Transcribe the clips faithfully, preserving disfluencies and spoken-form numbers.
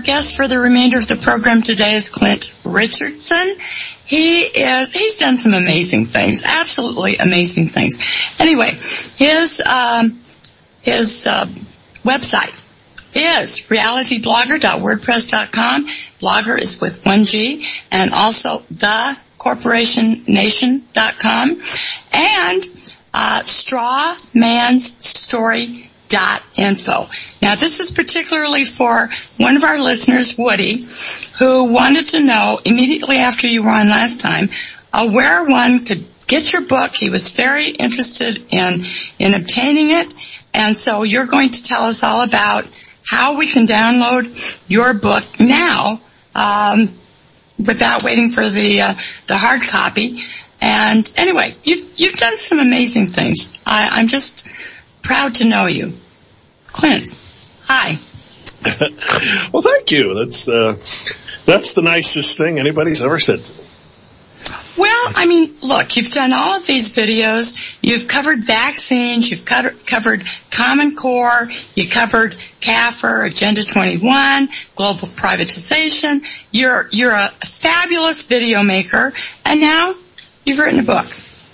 guest for the remainder of the program today is Clint Richardson. He is, he's done some amazing things, absolutely amazing things. Anyway, his, um, his, uh, website is reality blogger dot wordpress dot com. Blogger is with one G, and also the corporation nation dot com, and, uh, strawmansstory dot info. Now, this is particularly for one of our listeners, Woody, who wanted to know immediately after you were on last time uh, where one could get your book. He was very interested in in obtaining it, and so you're going to tell us all about how we can download your book now um, without waiting for the uh, the hard copy. And anyway, you've you've done some amazing things. I, I'm just proud to know you. Clint, hi. Well, thank you. That's uh, that's the nicest thing anybody's ever said. Well, I mean, look, you've done all of these videos. You've covered vaccines. You've covered, covered Common Core. You covered C A F R, Agenda twenty-one, global privatization. You're you're a fabulous video maker, and now you've written a book.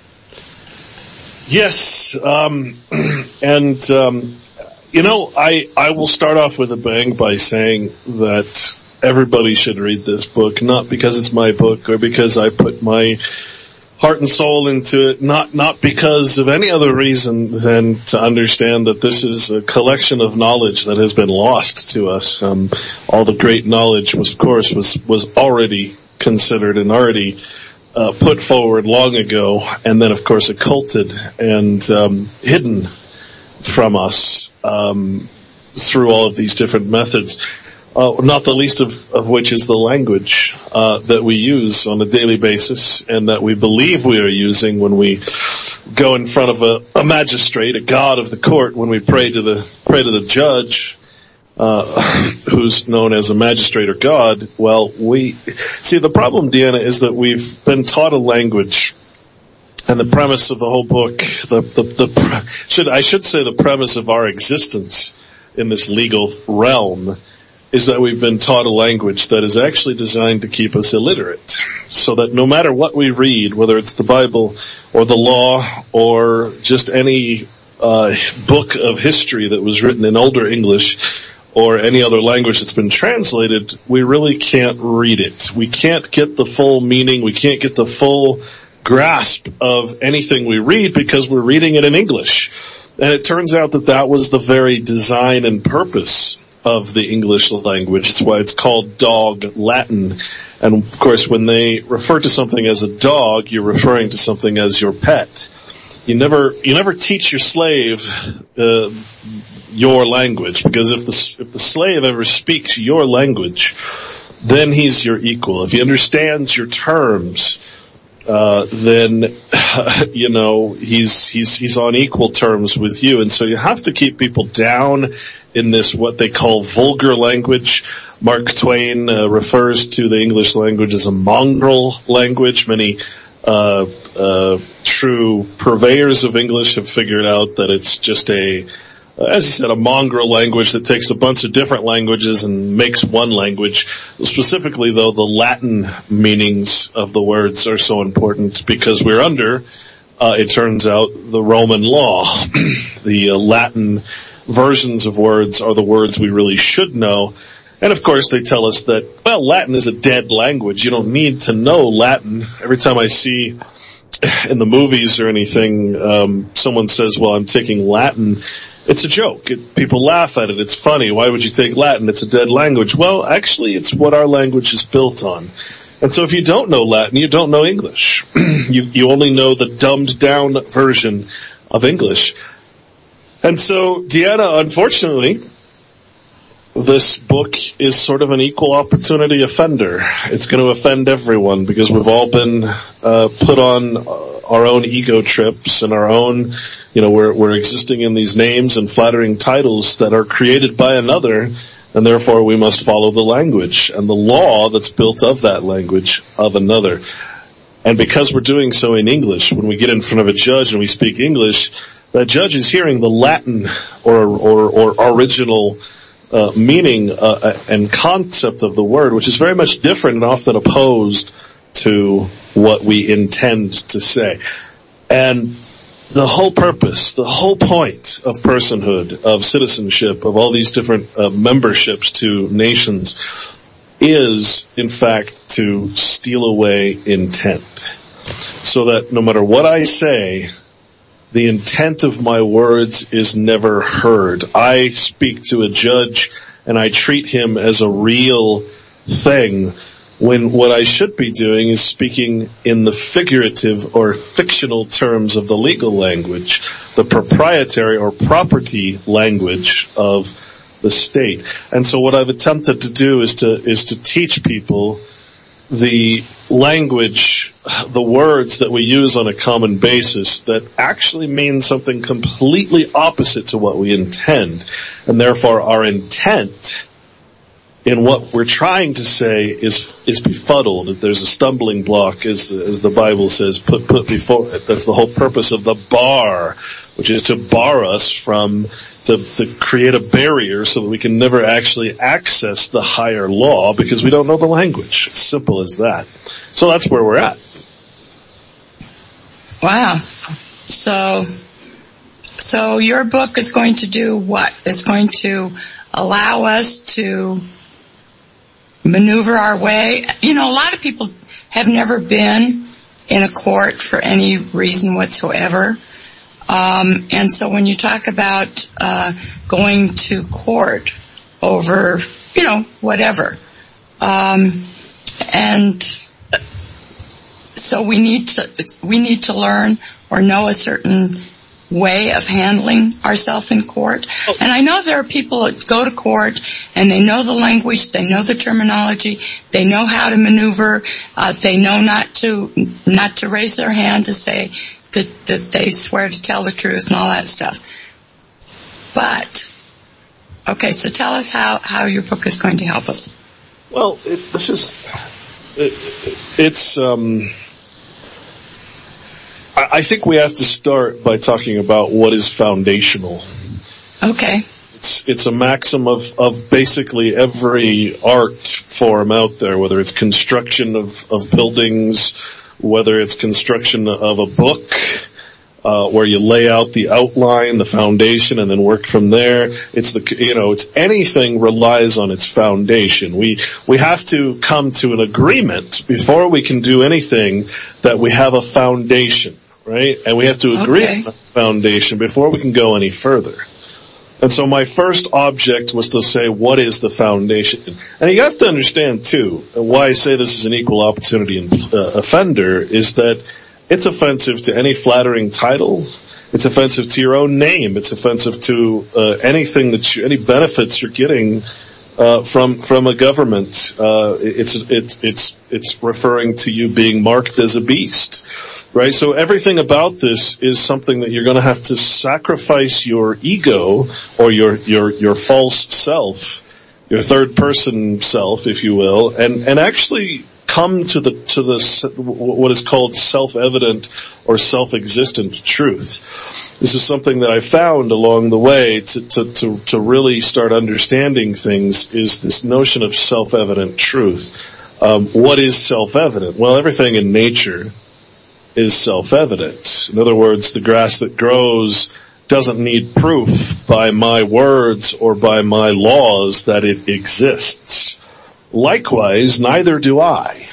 Yes, um, and um, you know, I I will start off with a bang by saying that everybody should read this book, not because it's my book or because I put my heart and soul into it, not not because of any other reason than to understand that this is a collection of knowledge that has been lost to us. Um, all the great knowledge was, of course, was was already considered and already Uh, put forward long ago, and then of course occulted and um, hidden from us um, through all of these different methods. Uh, not the least of, of which is the language uh, that we use on a daily basis, and that we believe we are using when we go in front of a, a magistrate, a god of the court, when we pray to the pray to the judge. Uh, who's known as a magistrate or God. Well, we, see, the problem, Deanna, is that we've been taught a language, and the premise of the whole book, the, the, the, should, I should say the premise of our existence in this legal realm is that we've been taught a language that is actually designed to keep us illiterate. So that no matter what we read, whether it's the Bible or the law or just any, uh, book of history that was written in older English, or any other language that's been translated, we really can't read it. We can't get the full meaning. We can't get the full grasp of anything we read because we're reading it in English. And it turns out that that was the very design and purpose of the English language. That's why it's called dog Latin. And of course, when they refer to something as a dog, you're referring to something as your pet. You never, you never teach your slave, uh, your language, because if the if the slave ever speaks your language, then he's your equal. If he understands your terms, uh then you know he's he's he's on equal terms with you. And so you have to keep people down in this what they call vulgar language. Mark Twain uh, refers to the English language as a mongrel language. Many uh uh true purveyors of English have figured out that it's just a Uh, as you said, a mongrel language that takes a bunch of different languages and makes one language. Specifically, though, the Latin meanings of the words are so important because we're under, uh, it turns out, the Roman law. The uh, Latin versions of words are the words we really should know. And of course, they tell us that, well, Latin is a dead language. You don't need to know Latin. Every time I see in the movies or anything, um, someone says, well, I'm taking Latin, it's a joke. It, people laugh at it. It's funny. Why would you take Latin? It's a dead language. Well, actually, it's what our language is built on. And so if you don't know Latin, you don't know English. you, you only know the dumbed down version of English. And so, Deanna, unfortunately, this book is sort of an equal opportunity offender. It's going to offend everyone because we've all been uh, put on our own ego trips and our own, you know, we're, we're existing in these names and flattering titles that are created by another, and therefore we must follow the language and the law that's built of that language of another. And because we're doing so in English, when we get in front of a judge and we speak English, that judge is hearing the Latin or or, or original uh, meaning uh, and concept of the word, which is very much different and often opposed to what we intend to say. And the whole purpose, the whole point of personhood, of citizenship, of all these different uh, memberships to nations is, in fact, to steal away intent. So that no matter what I say, the intent of my words is never heard. I speak to a judge and I treat him as a real thing, when what I should be doing is speaking in the figurative or fictional terms of the legal language, the proprietary or property language of the state. And so what I've attempted to do is to is to teach people the language, the words that we use on a common basis that actually mean something completely opposite to what we intend. And therefore our intent in what we're trying to say is is befuddled. That there's a stumbling block, as as the Bible says, put put before it. That's the whole purpose of the bar, which is to bar us from, to, to create a barrier so that we can never actually access the higher law because we don't know the language. It's simple as that. So that's where we're at. Wow. So, so your book is going to do what? It's going to allow us to maneuver our way. You know, a lot of people have never been in a court for any reason whatsoever. Um, and so when you talk about uh, going to court over, you know, whatever, um, and so we need to we need to learn or know a certain way of handling ourselves in court. And I know there are people that go to court and they know the language, they know the terminology, they know how to maneuver, uh, they know not to not to raise their hand to say that, that they swear to tell the truth and all that stuff. But, okay, so tell us how, how your book is going to help us. Well, it, this is, it, it's, um, I think we have to start by talking about what is foundational. Okay. It's, it's a maxim of, of basically every art form out there, whether it's construction of, of buildings, whether it's construction of a book, uh, where you lay out the outline, the foundation, and then work from there. It's the, you know, it's anything relies on its foundation. We, we have to come to an agreement before we can do anything that we have a foundation. Right? And we have to agree okay. on the foundation before we can go any further. And so my first object was to say, what is the foundation? And you have to understand too, why I say this is an equal opportunity uh, offender is that it's offensive to any flattering title. It's offensive to your own name. It's offensive to uh, anything that you, any benefits you're getting uh from from a government. Uh it's it's it's it's referring to you being marked as a beast. Right? So everything about this is something that you're going to have to sacrifice your ego or your your your false self, your third person self, if you will, and and actually come to the to the what is called self-evident or self-existent truth. This is something that I found along the way to to to, to really start understanding things, is this notion of self-evident truth. Um, what is self-evident? Well, everything in nature is self-evident. In other words, the grass that grows doesn't need proof by my words or by my laws that it exists. Likewise, neither do I.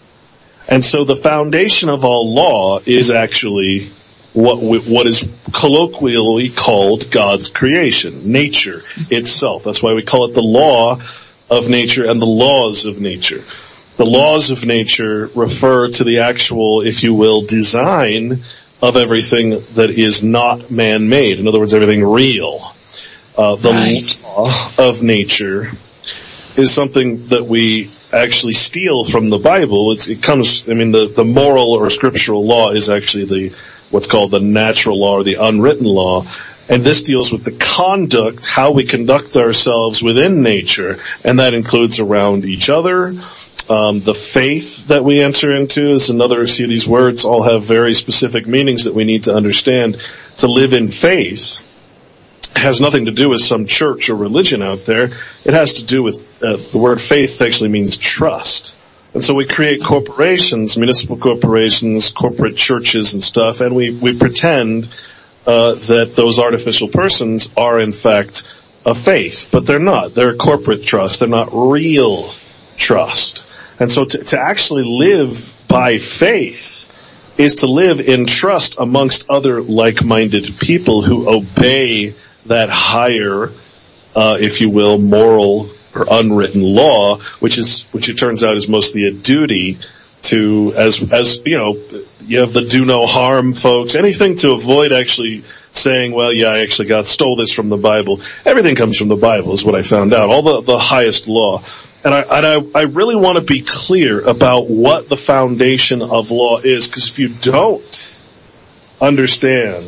And so the foundation of all law is actually what we, what is colloquially called God's creation, nature itself. That's why we call it the law of nature and the laws of nature. The laws of nature refer to the actual, if you will, design of everything that is not man-made. In other words, everything real. Uh, the right. law of nature is something that we actually steal from the Bible. It's, it comes, I mean, the, the moral or scriptural law is actually the, what's called the natural law or the unwritten law. And this deals with the conduct, how we conduct ourselves within nature. And that includes around each other. Um, the faith that we enter into is another, see, these words all have very specific meanings that we need to understand. To live in faith has nothing to do with some church or religion out there. It has to do with, uh, the word faith actually means trust. And so we create corporations, municipal corporations, corporate churches and stuff, and we, we pretend, uh, that those artificial persons are in fact a faith, but they're not. They're a corporate trust. They're not real trust. And so to, to actually live by faith is to live in trust amongst other like-minded people who obey that higher, uh, if you will, moral or unwritten law, which is, which it turns out is mostly a duty to, as, as, you know, you have the do no harm folks, anything to avoid actually saying, well, yeah, I actually got, stole this from the Bible. Everything comes from the Bible is what I found out. All the, the highest law. And I, and I, I really want to be clear about what the foundation of law is, because if you don't understand,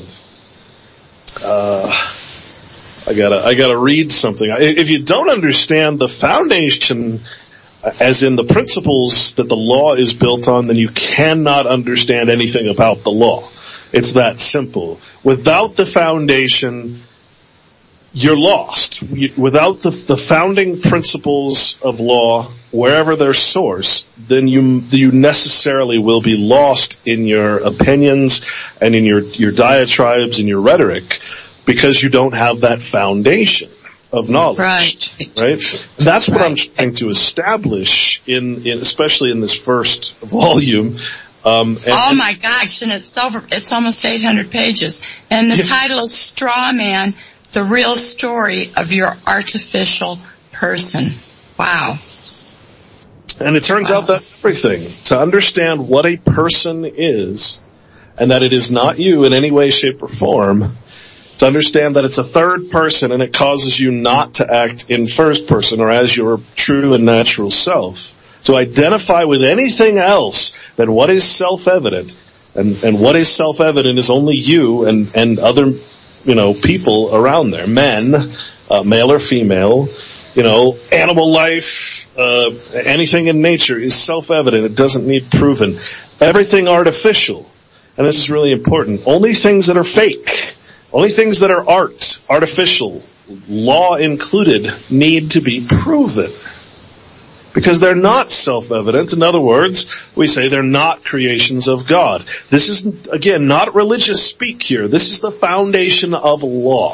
uh, I gotta, I gotta read something. If you don't understand the foundation, as in the principles that the law is built on, then you cannot understand anything about the law. It's that simple. Without the foundation, you're lost. Without the, the founding principles of law, wherever their source, then you, you necessarily will be lost in your opinions and in your, your diatribes and your rhetoric, because you don't have that foundation of knowledge. Right. Right? And that's what right. I'm trying to establish in, in, especially in this first volume. Um, and, oh my gosh, and it's over, it's almost eight hundred pages. And the yeah. title is Straw Man, the Real Story of Your Artificial Person. Wow. And it turns wow. out that's everything. To understand what a person is, and that it is not you in any way, shape, or form, to understand that it's a third person and it causes you not to act in first person or as your true and natural self. To identify with anything else than what is self-evident, and, and what is self-evident is only you and, and other, you know, people around there, men, uh, male or female, you know, animal life, uh, anything in nature is self-evident. It doesn't need proven. Everything artificial, and this is really important, only things that are fake, only things that are art, artificial, law included, need to be proven. Because they're not self-evident. In other words, we say they're not creations of God. This is, again, not religious speak here. This is the foundation of law.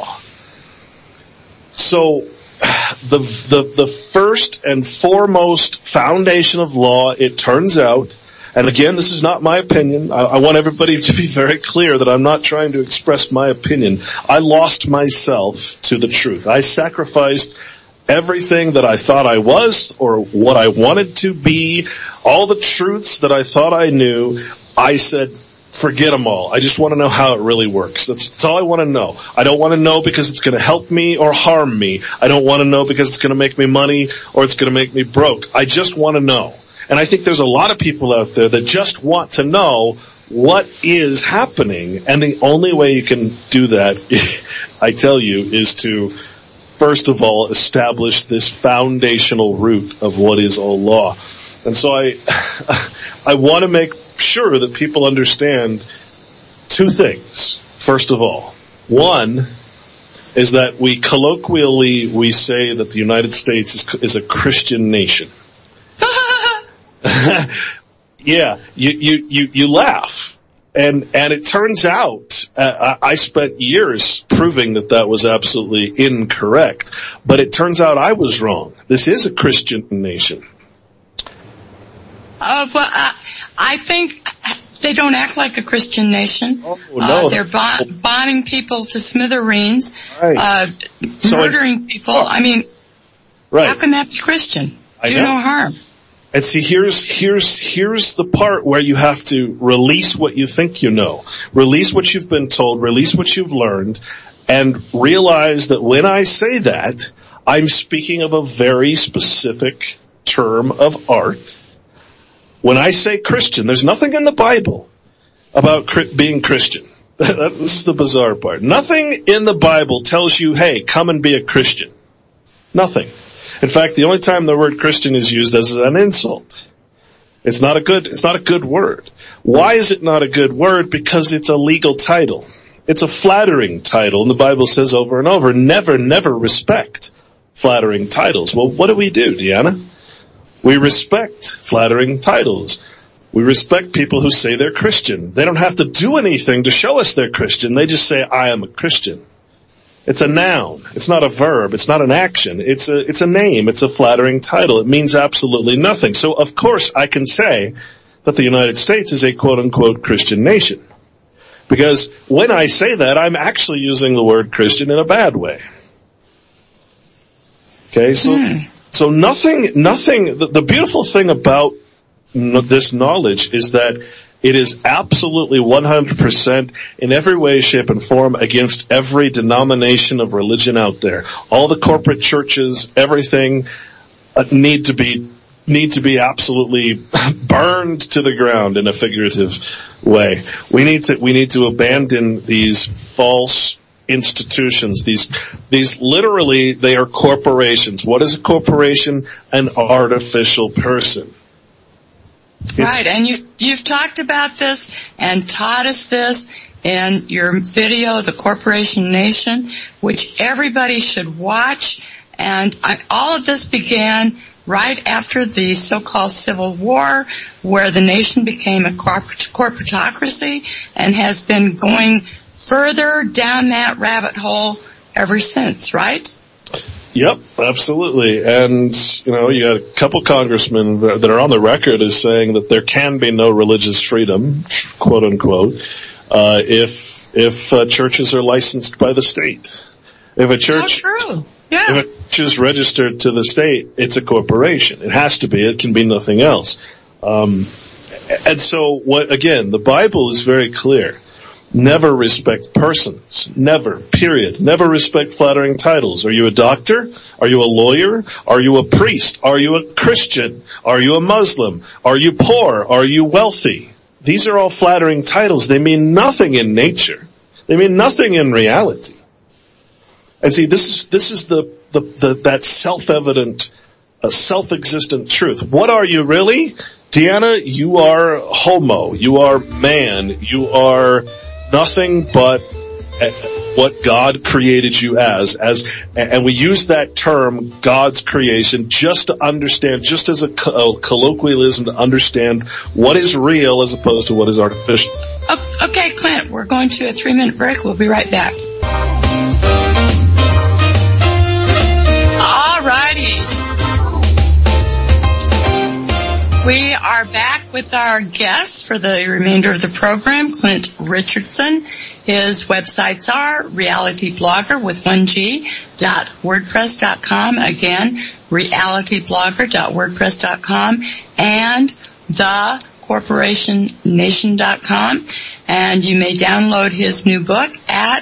So, the, the, the first and foremost foundation of law, it turns out, and again, this is not my opinion. I, I want everybody to be very clear that I'm not trying to express my opinion. I lost myself to the truth. I sacrificed everything that I thought I was or what I wanted to be, all the truths that I thought I knew, I said, forget them all. I just want to know how it really works. That's, that's all I want to know. I don't want to know because it's going to help me or harm me. I don't want to know because it's going to make me money or it's going to make me broke. I just want to know. And I think there's a lot of people out there that just want to know what is happening. And the only way you can do that, I tell you, is to first of all, establish this foundational root of what is all law. And so I, I want to make sure that people understand two things. First of all, one is that we colloquially, we say that the United States is, is a Christian nation. Yeah, you, you, you, you laugh. And, and it turns out, uh, I spent years proving that that was absolutely incorrect. But it turns out I was wrong. This is a Christian nation. Uh, well, uh, I think they don't act like a Christian nation. Oh, no. Uh, they're bo- bombing people to smithereens, right. uh, so murdering I, people. I mean, right. how can that be Christian? I Do know. no harm. And see, here's, here's, here's the part where you have to release what you think you know. Release what you've been told, release what you've learned, and realize that when I say that, I'm speaking of a very specific term of art. When I say Christian, there's nothing in the Bible about being Christian. This is the bizarre part. Nothing in the Bible tells you, hey, come and be a Christian. Nothing. In fact, the only time the word Christian is used as an insult. It's not a good, it's not a good word. Why is it not a good word? Because it's a legal title. It's a flattering title, and the Bible says over and over, never, never respect flattering titles. Well, what do we do, Deanna? We respect flattering titles. We respect people who say they're Christian. They don't have to do anything to show us they're Christian. They just say, I am a Christian. It's a noun. It's not a verb. It's not an action. It's a, it's a name. It's a flattering title. It means absolutely nothing. So, of course, I can say that the United States is a quote-unquote Christian nation. Because when I say that, I'm actually using the word Christian in a bad way. Okay, so, hmm. so nothing, nothing, the, the beautiful thing about n- this knowledge is that it is absolutely one hundred percent in every way, shape, and form against every denomination of religion out there. All the corporate churches, everything uh, need to be need to be absolutely burned to the ground in a figurative way. We need to we need to abandon these false institutions. These these literally they are corporations. What is a corporation? An artificial person. Right, and you've, you've talked about this and taught us this in your video, The Corporation Nation, which everybody should watch. And I, all of this began right after the so-called Civil War, where the nation became a corporate, corporatocracy and has been going further down that rabbit hole ever since, right? Yep, absolutely. And, you know, you got a couple congressmen that are on the record as saying that there can be no religious freedom, quote unquote, uh, if, if uh, churches are licensed by the state. If a church, oh, true. Yeah. If a church is registered to the state, it's a corporation. It has to be. It can be nothing else. Um, and so what, again, the Bible is very clear. Never respect persons. Never. Period. Never respect flattering titles. Are you a doctor? Are you a lawyer? Are you a priest? Are you a Christian? Are you a Muslim? Are you poor? Are you wealthy? These are all flattering titles. They mean nothing in nature. They mean nothing in reality. And see, this is, this is the, the, the that self-evident, uh, self-existent truth. What are you really? Deanna, you are homo. You are man. You are nothing but what God created you as, as, and we use that term, God's creation, just to understand, just as a, a colloquialism to understand what is real as opposed to what is artificial. Okay, Clint, we're going to a three-minute break. We'll be right back. All righty. We are back with our guest for the remainder of the program, Clint Richardson. His websites are reality blogger with one G dot wordpress dot com. Again, reality blogger dot wordpress dot com and the corporation nation dot com. And you may download his new book at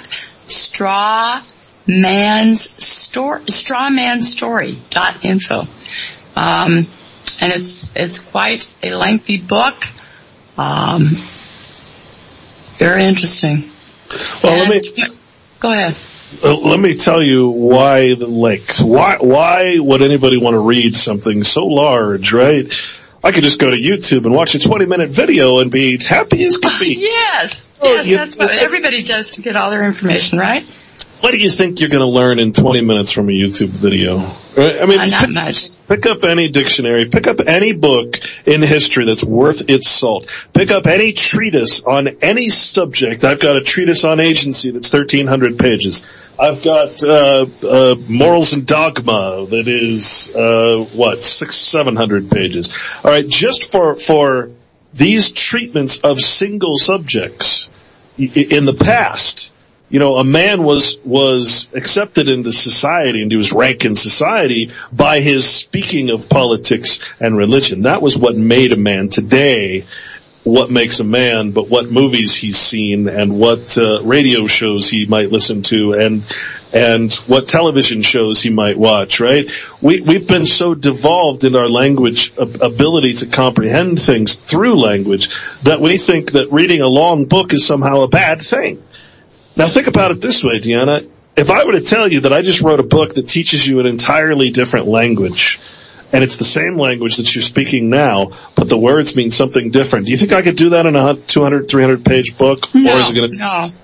strawman's story, strawmanstory dot info. Um, And it's, it's quite a lengthy book. Um, very interesting. Well, and, let me, go ahead. Uh, let me tell you why the links. Why, why would anybody want to read something so large, right? I could just go to YouTube and watch a twenty minute video and be happy as could be. yes. Oh, yes, you, that's what everybody does to get all their information, right? What do you think you're going to learn in twenty minutes from a YouTube video? Right? I mean, uh, not pick, much. Pick up any dictionary, pick up any book in history that's worth its salt. Pick up any treatise on any subject. I've got a treatise on agency that's thirteen hundred pages. I've got uh, uh Morals and Dogma that is uh what, six, seven hundred pages. All right, just for for these treatments of single subjects in the past. You know, a man was, was accepted into society, into his rank in society by his speaking of politics and religion. That was what made a man. Today, what makes a man, but what movies he's seen and what, uh, radio shows he might listen to and, and what television shows he might watch, right? We, we've been so devolved in our language ability to comprehend things through language that we think that reading a long book is somehow a bad thing. Now think about it this way, Deanna. If I were to tell you that I just wrote a book that teaches you an entirely different language, and it's the same language that you're speaking now, but the words mean something different, do you think I could do that in a two hundred, three hundred page book? No, or is it gonna, no.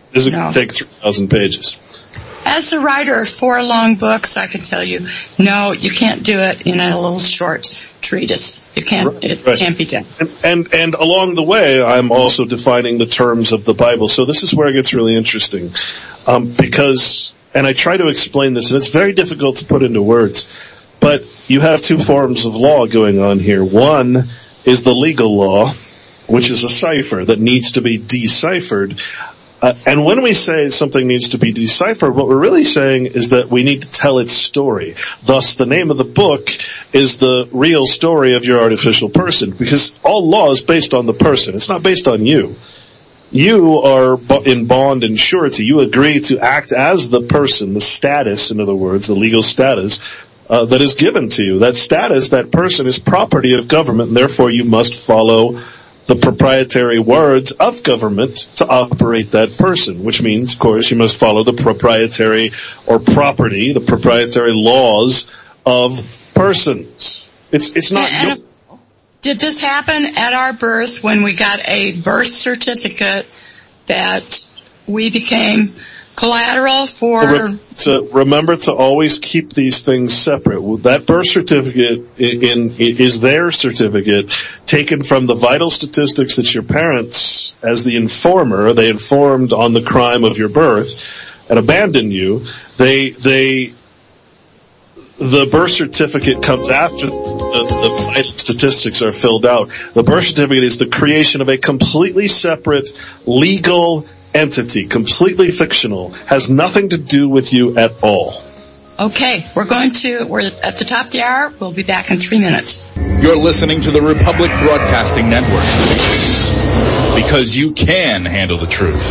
Is it no. going to take three thousand pages? As a writer of four long books, I can tell you, no, you can't do it in a little short treatise. You can't, right, it right. can't be done. And, and, and along the way, I'm also defining the terms of the Bible. So this is where it gets really interesting. Um, because, and I try to explain this, and it's very difficult to put into words, but you have two forms of law going on here. One is the legal law, which is a cipher that needs to be deciphered. Uh, and when we say something needs to be deciphered, what we're really saying is that we need to tell its story. Thus, the name of the book is the real story of your artificial person, because all law is based on the person. It's not based on you. You are in bond and surety. You agree to act as the person, the status, in other words, the legal status, uh, that is given to you. That status, that person is property of government, and therefore you must follow the proprietary words of government to operate that person, which means, of course, you must follow the proprietary or property, the proprietary laws of persons. It's, it's not... And, and did this happen at our birth when we got a birth certificate that we became collateral for... So remember to always keep these things separate. That birth certificate in, in, is their certificate taken from the vital statistics that your parents, as the informer, they informed on the crime of your birth and abandoned you. They, they, the birth certificate comes after the, the vital statistics are filled out. The birth certificate is the creation of a completely separate legal entity, completely fictional, has nothing to do with you at all. Okay, we're going to, we're at the top of the hour. We'll be back in three minutes. You're listening to the Republic Broadcasting Network, because you can handle the truth.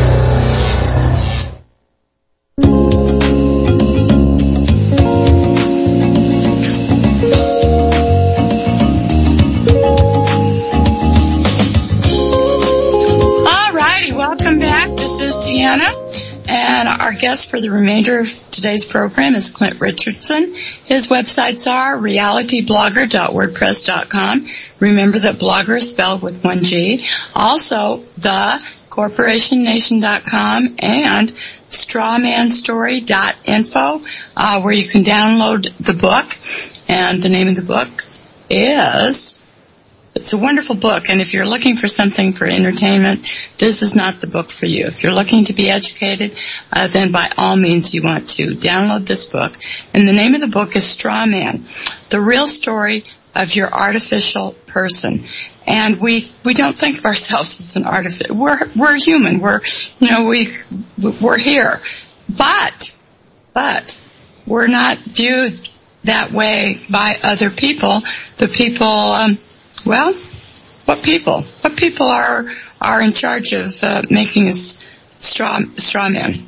And our guest for the remainder of today's program is Clint Richardson. His websites are reality blogger dot wordpress dot com. Remember that blogger is spelled with one G. Also, the corporation nation dot com and strawman story dot info, uh, where you can download the book. And the name of the book is... It's a wonderful book, and if you're looking for something for entertainment, this is not the book for you. If you're looking to be educated, uh, then by all means you want to download this book. And the name of the book is Straw Man, the real story of your artificial person. And we we don't think of ourselves as an artificial. We're we're human. We're you know we we're here, but but we're not viewed that way by other people. The people. Um, Well, what people? What people are are in charge of uh, making us straw straw men?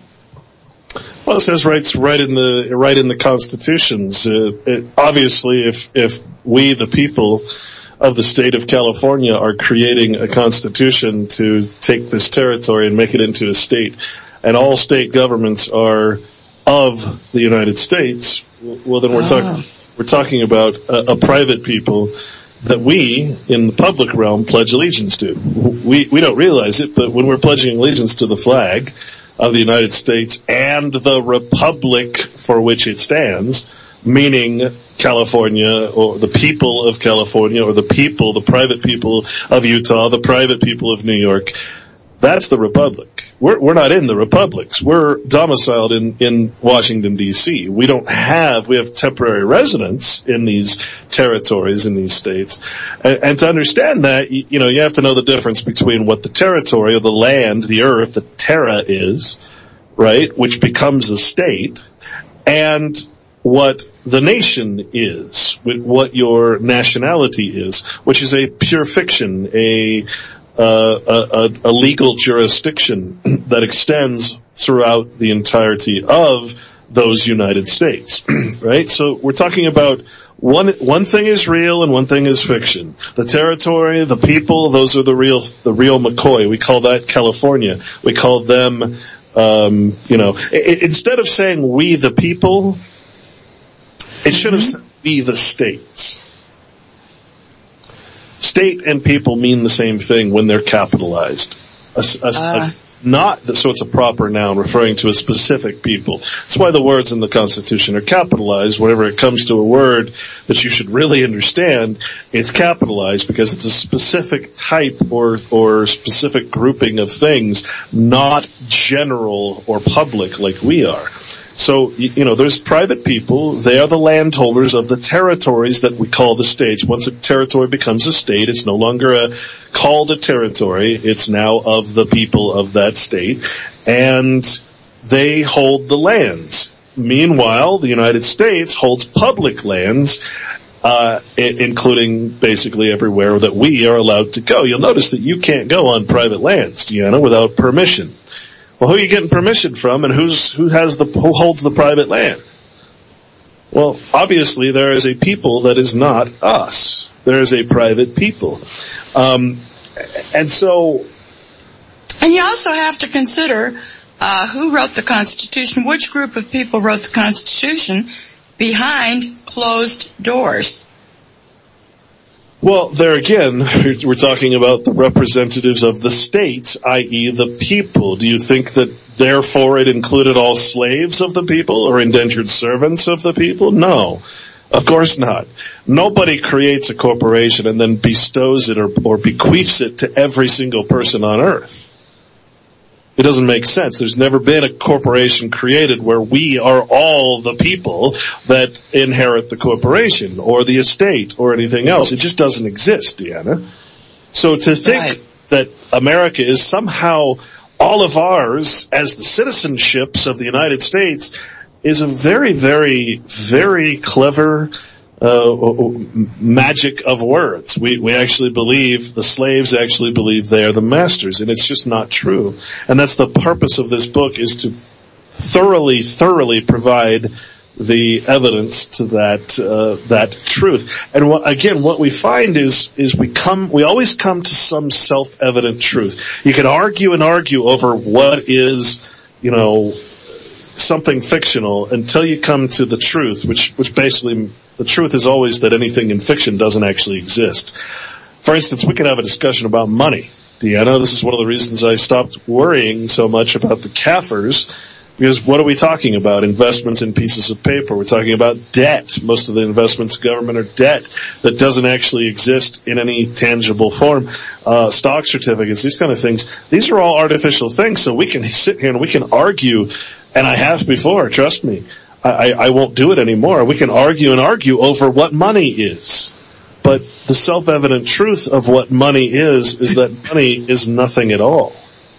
Well, it says right right in the right in the constitutions. Uh, it, obviously, if if we, the people of the state of California, are creating a constitution to take this territory and make it into a state, and all state governments are of the United States, well, then we're oh. talking we're talking about a, a private people that we, in the public realm, pledge allegiance to. We, we don't realize it, but when we're pledging allegiance to the flag of the United States and the republic for which it stands, meaning California, or the people of California, or the people, the private people of Utah, the private people of New York, that's the republic. We're, we're not in the republics. We're domiciled in, in Washington, D C. We don't have, we have temporary residence in these territories, in these states. And, and to understand that, you, you know, you have to know the difference between what the territory or the land, the earth, the terra is, right, which becomes a state, and what the nation is, what your nationality is, which is a pure fiction, a Uh, a, a legal jurisdiction that extends throughout the entirety of those United States, right? So we're talking about one, one thing is real and one thing is fiction. The territory, the people, those are the real, the real McCoy. We call that California. We call them, um, you know, it, instead of saying we the people, it should have said we the states. State and people mean the same thing when they're capitalized. A, a, uh, not, so it's a proper noun referring to a specific people. That's why the words in the Constitution are capitalized. Whenever it comes to a word that you should really understand, it's capitalized because it's a specific type or, or specific grouping of things, not general or public like we are. So, you know, there's private people. They are the landholders of the territories that we call the states. Once a territory becomes a state, it's no longer a, called a territory. It's now of the people of that state. And they hold the lands. Meanwhile, the United States holds public lands, uh, including basically everywhere that we are allowed to go. You'll notice that you can't go on private lands, Deanna, without permission. Well, who are you getting permission from, and who's who has the who holds the private land? Well, obviously there is a people that is not us. There is a private people, um, and so. And you also have to consider uh, who wrote the Constitution. Which group of people wrote the Constitution behind closed doors? Well, there again, we're talking about the representatives of the states, that is the people. Do you think that therefore it included all slaves of the people or indentured servants of the people? No, of course not. Nobody creates a corporation and then bestows it or, or bequeaths it to every single person on earth. It doesn't make sense. There's never been a corporation created where we are all the people that inherit the corporation or the estate or anything else. It just doesn't exist, Deanna. So to think right. that America is somehow all of ours as the citizenships of the United States is a very, very, very clever Uh, magic of words. We, we actually believe, the slaves actually believe they are the masters, and it's just not true. And that's the purpose of this book, is to thoroughly, thoroughly provide the evidence to that, uh, that truth. And what, again, what we find is, is we come, we always come to some self-evident truth. You can argue and argue over what is, you know, something fictional until you come to the truth, which, which basically, the truth is always that anything in fiction doesn't actually exist. For instance, we could have a discussion about money. Deanna, this is one of the reasons I stopped worrying so much about the Kafirs, because what are we talking about? Investments in pieces of paper. We're talking about debt. Most of the investments in government are debt that doesn't actually exist in any tangible form. Uh, stock certificates, these kind of things. These are all artificial things, so we can sit here and we can argue. And I have before, trust me. I, I won't do it anymore. We can argue and argue over what money is. But the self-evident truth of what money is, is that money is nothing at all.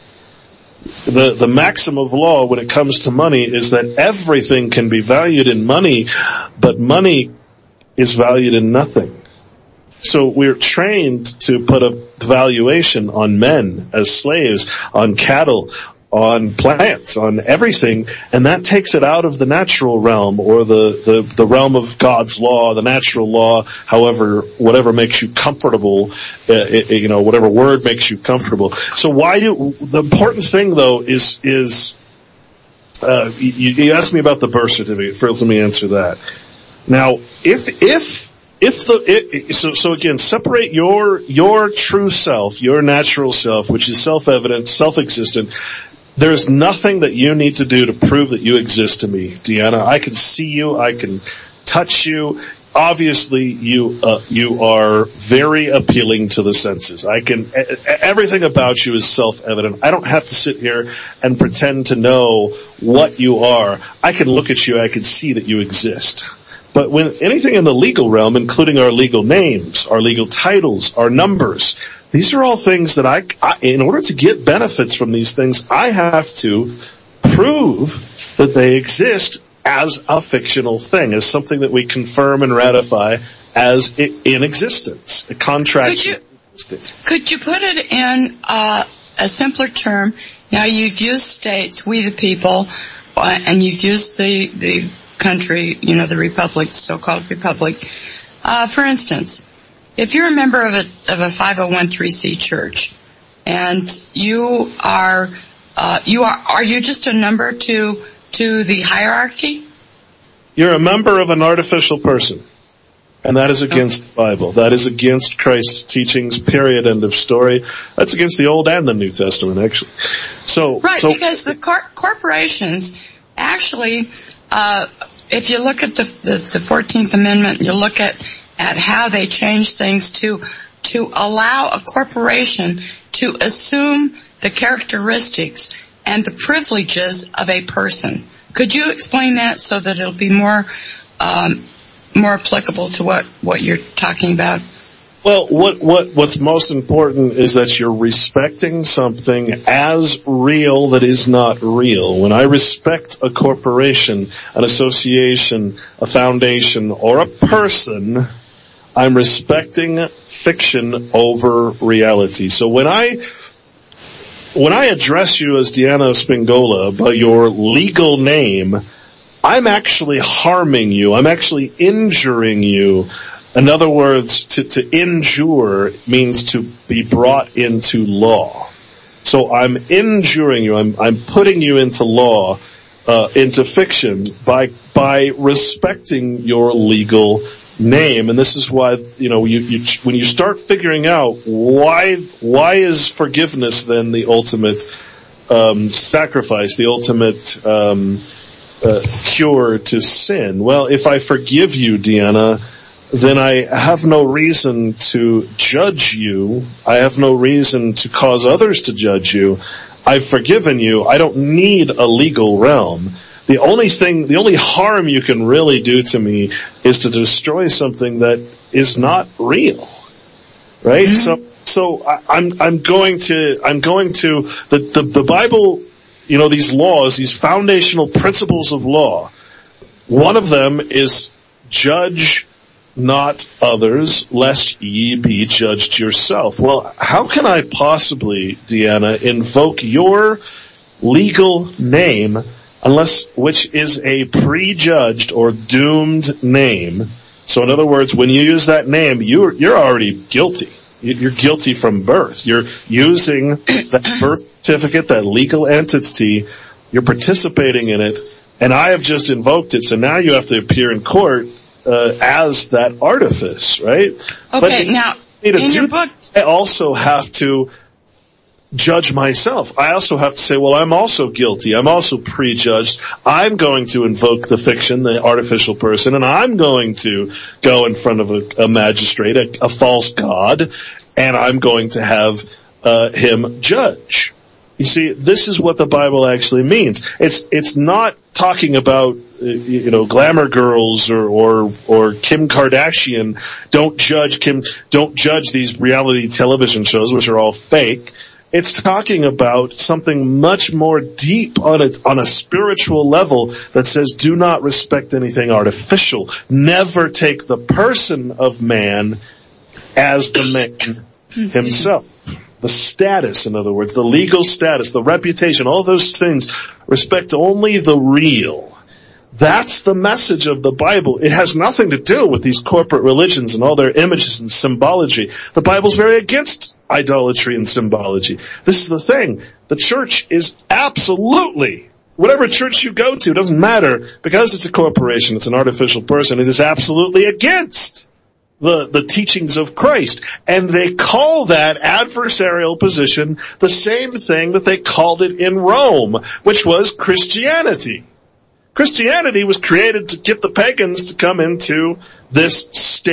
The, the maxim of law when it comes to money is that everything can be valued in money, but money is valued in nothing. So we're trained to put a valuation on men as slaves, on cattle, on plants, on everything, and that takes it out of the natural realm or the, the, the realm of God's law, the natural law, however, whatever makes you comfortable, uh, it, you know, whatever word makes you comfortable. So why do, the important thing though is, is, uh, you, you asked me about the birth certificate. First, let me answer that. Now, if, if, If the, it, so, so again, separate your, your true self, your natural self, which is self-evident, self-existent. There's nothing that you need to do to prove that you exist to me, Deanna. I can see you. I can touch you. Obviously, you, uh, you are very appealing to the senses. I can, everything about you is self-evident. I don't have to sit here and pretend to know what you are. I can look at you. I can see that you exist. But when anything in the legal realm, including our legal names, our legal titles, our numbers, these are all things that I, I, in order to get benefits from these things, I have to prove that they exist as a fictional thing, as something that we confirm and ratify as in existence, a contract. Could you, could you put it in uh, a simpler term? Now you've used states, we the people, uh, and you've used the, the country, you know, the republic, the so-called republic. Uh, for instance, if you're a member of a, of a five oh one c church, and you are, uh, you are, are you just a number to, to the hierarchy? You're a member of an artificial person. And that is against the Bible. That is against Christ's teachings, period, end of story. That's against the Old and the New Testament, actually. So, right, so, because the cor- corporations actually, uh, if you look at the, the, the fourteenth Amendment, you look at, at how they change things to, to allow a corporation to assume the characteristics and the privileges of a person. Could you explain that so that it'll be more, um, more applicable to what, what you're talking about? Well, what, what, what's most important is that you're respecting something as real that is not real. When I respect a corporation, an association, a foundation, or a person, I'm respecting fiction over reality. So when I, when I address you as Deanna Spingola by your legal name, I'm actually harming you. I'm actually injuring you. In other words, to, to injure means to be brought into law. So I'm injuring you. I'm, I'm putting you into law, uh, into fiction by, by respecting your legal name. And this is why, you know, you, you, when you start figuring out why, why is forgiveness then the ultimate, um, sacrifice, the ultimate, um, Uh, cure to sin? Well, if I forgive you, Deanna, then I have no reason to judge you. I have no reason to cause others to judge you. I've forgiven you. I don't need a legal realm. The only thing, the only harm you can really do to me is to destroy something that is not real. Right? Mm-hmm. So, so I, I'm, I'm going to, I'm going to, the, the, the Bible, you know, these laws, these foundational principles of law, one of them is judge not others, lest ye be judged yourself. Well, how can I possibly, Deanna, invoke your legal name unless, which is a prejudged or doomed name? So in other words, when you use that name, you're, you're already guilty. You're guilty from birth. You're using that birth certificate, that legal entity, you're participating in it, and I have just invoked it, so now you have to appear in court uh, as that artifice, right? Okay, but now, in your book, I also have to judge myself. I also have to say, well, I'm also guilty. I'm also prejudged. I'm going to invoke the fiction, the artificial person, and I'm going to go in front of a, a magistrate, a, a false god, and I'm going to have uh, him judge. You see, this is what the Bible actually means. It's, it's not talking about, uh, you know, glamour girls or, or, or Kim Kardashian. Don't judge Kim, don't judge these reality television shows, which are all fake. It's talking about something much more deep on a, on a spiritual level that says do not respect anything artificial. Never take the person of man as the man himself. The status, in other words, the legal status, the reputation, all those things, respect only the real. That's the message of the Bible. It has nothing to do with these corporate religions and all their images and symbology. The Bible's very against idolatry and symbology. This is the thing. The church is absolutely, whatever church you go to, doesn't matter, because it's a corporation, it's an artificial person, it is absolutely against the, the teachings of Christ. And they call that adversarial position the same thing that they called it in Rome, which was Christianity. Christianity was created to get the pagans to come into this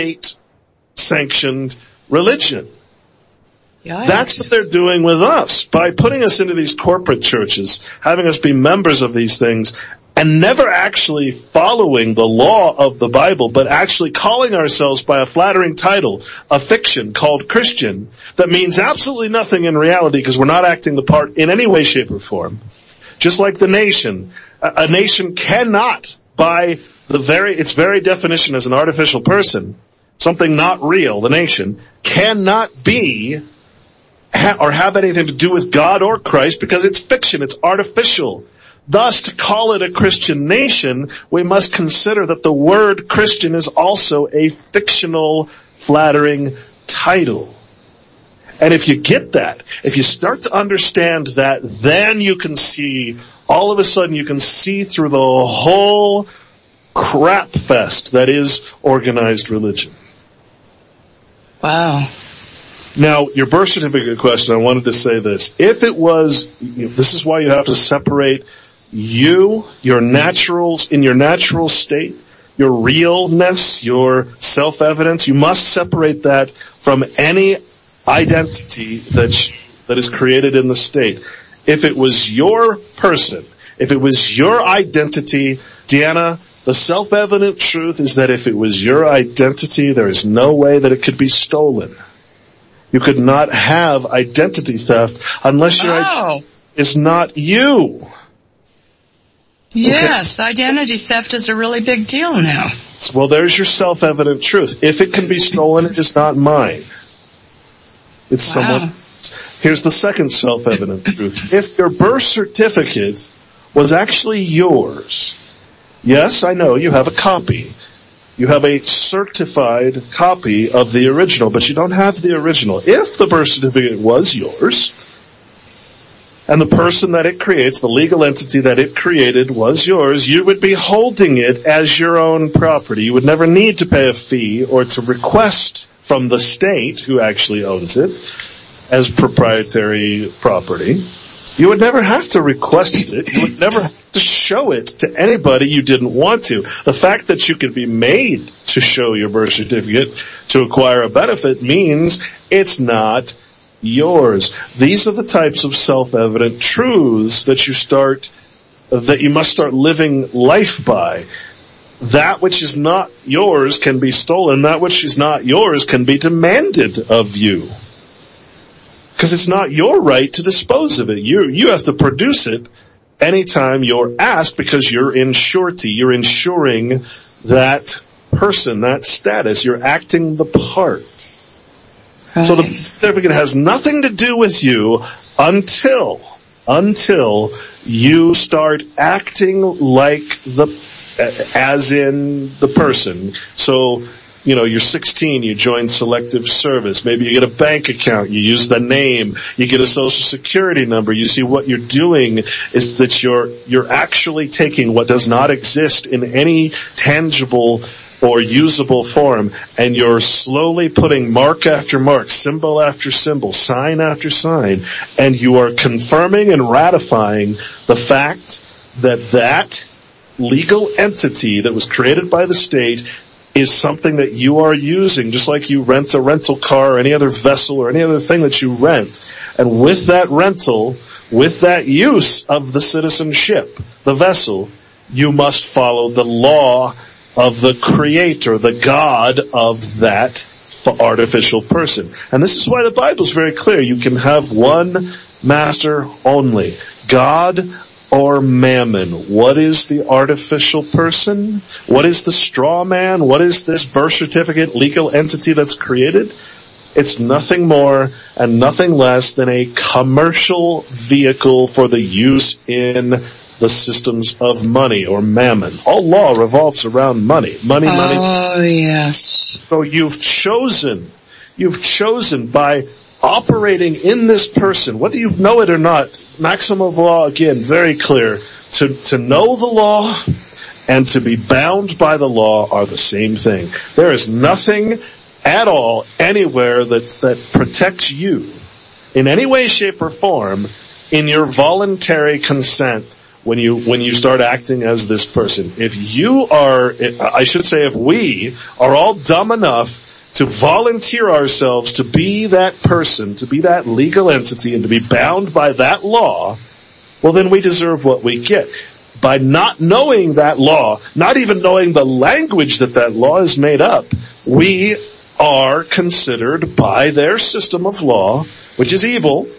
state-sanctioned religion. Yikes. That's what they're doing with us by putting us into these corporate churches, having us be members of these things, and never actually following the law of the Bible, but actually calling ourselves by a flattering title, a fiction called Christian, that means absolutely nothing in reality because we're not acting the part in any way, shape, or form. Just like the nation. A, a nation cannot, by the very, its very definition as an artificial person, something not real, the nation, cannot be ha, or have anything to do with God or Christ because it's fiction, it's artificial. Thus, to call it a Christian nation, we must consider that the word Christian is also a fictional, flattering title. And if you get that, if you start to understand that, then you can see, all of a sudden you can see through the whole crap fest that is organized religion. Wow. Now, your birth certificate question, I wanted to say this. If it was, you know, this is why you have to separate you, your naturals, in your natural state, your realness, your self-evidence. You must separate that from any identity that that is created in the state. If it was your person, if it was your identity, Deanna, the self-evident truth is that if it was your identity, there is no way that it could be stolen. You could not have identity theft unless your oh. identity is not you. Yes, okay. Identity theft is a really big deal now. Well, there's your self-evident truth. If it can be stolen, it is not mine. It's wow. someone. Here's the second self-evident truth. If your birth certificate was actually yours, yes, I know you have a copy. You have a certified copy of the original, but you don't have the original. If the birth certificate was yours, and the person that it creates, the legal entity that it created was yours, you would be holding it as your own property. You would never need to pay a fee or to request from the state, who actually owns it, as proprietary property. You would never have to request it. You would never have to show it to anybody you didn't want to. The fact that you could be made to show your birth certificate to acquire a benefit means it's not yours. These are the types of self-evident truths that you start, that you must start living life by. That which is not yours can be stolen. That which is not yours can be demanded of you. Because it's not your right to dispose of it. You, you have to produce it anytime you're asked, because you're in surety. You're ensuring that person, that status. You're acting the part. Right. So the certificate has nothing to do with you until, until you start acting like the, as in the person. So, you know, you're sixteen, you join selective service. Maybe you get a bank account, you use the name, you get a social security number. You see, what you're doing is that you're, you're actually taking what does not exist in any tangible or usable form, and you're slowly putting mark after mark, symbol after symbol, sign after sign, and you are confirming and ratifying the fact that that legal entity that was created by the state is something that you are using, just like you rent a rental car or any other vessel or any other thing that you rent. And with that rental, with that use of the citizenship, the vessel, you must follow the law of the creator, the God of that artificial person. And this is why the Bible is very clear. You can have one master only, God or mammon. What is the artificial person? What is the straw man? What is this birth certificate legal entity that's created? It's nothing more and nothing less than a commercial vehicle for the use in the systems of money or mammon. All law revolves around money. Money, money. Oh, yes. So you've chosen, you've chosen by operating in this person, whether you know it or not, maxim of law, again, very clear. To, to know the law and to be bound by the law are the same thing. There is nothing at all anywhere that, that protects you in any way, shape, or form in your voluntary consent when you, when you start acting as this person. If you are, I should say if we are all dumb enough to volunteer ourselves to be that person, to be that legal entity, and to be bound by that law, well then we deserve what we get. By not knowing that law, not even knowing the language that that law is made up, we are considered by their system of law, which is evil,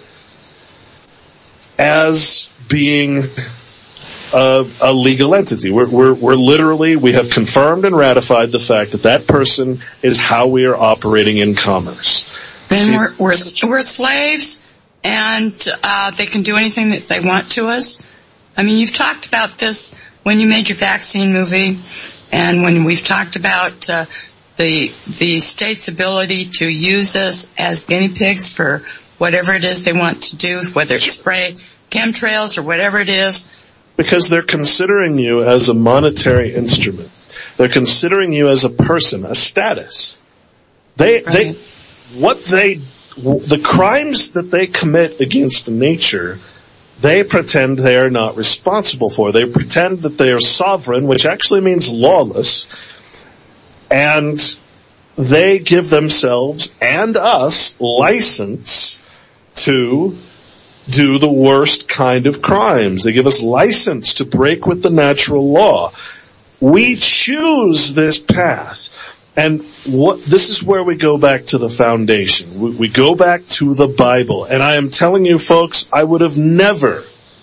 as being A, a legal entity. We're, we're, we're literally, we have confirmed and ratified the fact that that person is how we are operating in commerce. Then See, we're, we're, we're slaves, and uh, they can do anything that they want to us. I mean, you've talked about this when you made your vaccine movie, and when we've talked about uh, the the state's ability to use us as guinea pigs for whatever it is they want to do, whether it's spray chemtrails or whatever it is. Because they're considering you as a monetary instrument. They're considering you as a person, a status. They, right. they, what they, the crimes that they commit against nature, they pretend they are not responsible for. They pretend that they are sovereign, which actually means lawless, and they give themselves and us license to do the worst kind of crimes. They give us license to break with the natural law. We choose this path. And what, this is where we go back to the foundation. We, we go back to the Bible. And I am telling you folks, I would have never,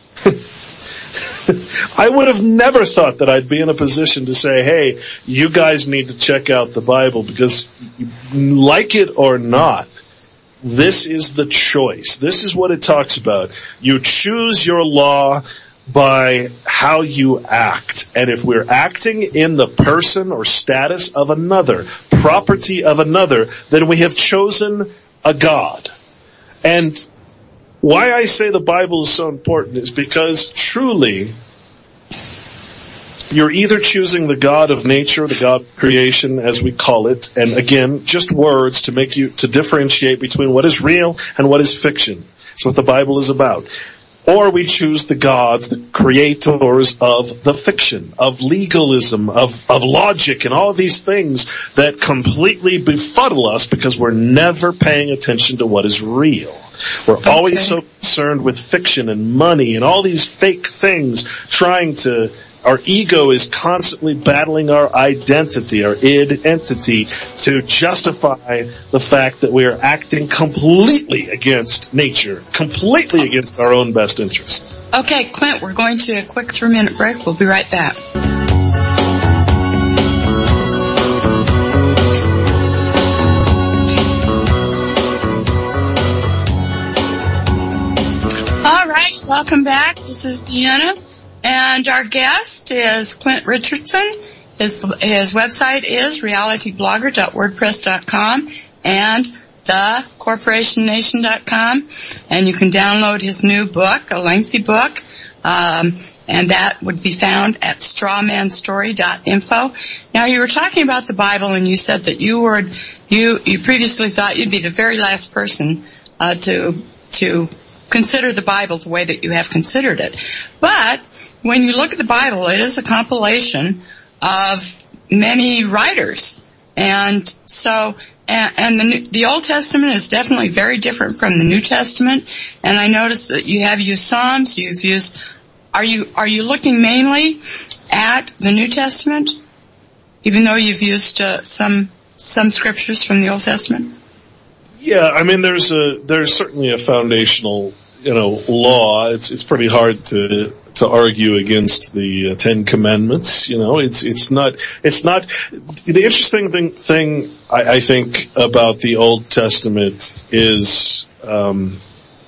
I would have never thought that I'd be in a position to say, hey, you guys need to check out the Bible, because like it or not, this is the choice. This is what it talks about. You choose your law by how you act. And if we're acting in the person or status of another, property of another, then we have chosen a God. And why I say the Bible is so important is because truly, you're either choosing the God of nature, the God of creation, as we call it, and again, just words to make you, to differentiate between what is real and what is fiction. That's what the Bible is about. Or we choose the gods, the creators of the fiction, of legalism, of, of logic, and all of these things that completely befuddle us because we're never paying attention to what is real. We're okay. always so concerned with fiction and money and all these fake things, trying to, our ego is constantly battling our identity, our id entity, to justify the fact that we are acting completely against nature, completely against our own best interests. Okay, Clint, we're going to a quick three-minute break. We'll be right back. All right, welcome back. This is Deanna. And our guest is Clint Richardson. His, his website is reality blogger dot wordpress dot com and the corporation nation dot com. And you can download his new book, a lengthy book, um, and that would be found at strawman story dot info. Now, you were talking about the Bible, and you said that you were, you, you previously thought you'd be the very last person, uh, to, to consider the Bible the way that you have considered it. But when you look at the Bible, it is a compilation of many writers. And so, and, and the, the Old Testament is definitely very different from the New Testament. And I noticed that you have used Psalms, you've used, are you, are you looking mainly at the New Testament, even though you've used uh, some, some scriptures from the Old Testament? Yeah, I mean, there's a, there's certainly a foundational, you know, law. It's, it's pretty hard to, to argue against the uh, Ten Commandments. You know, it's, it's not, it's not, the interesting thing, thing I, I think about the Old Testament is, um,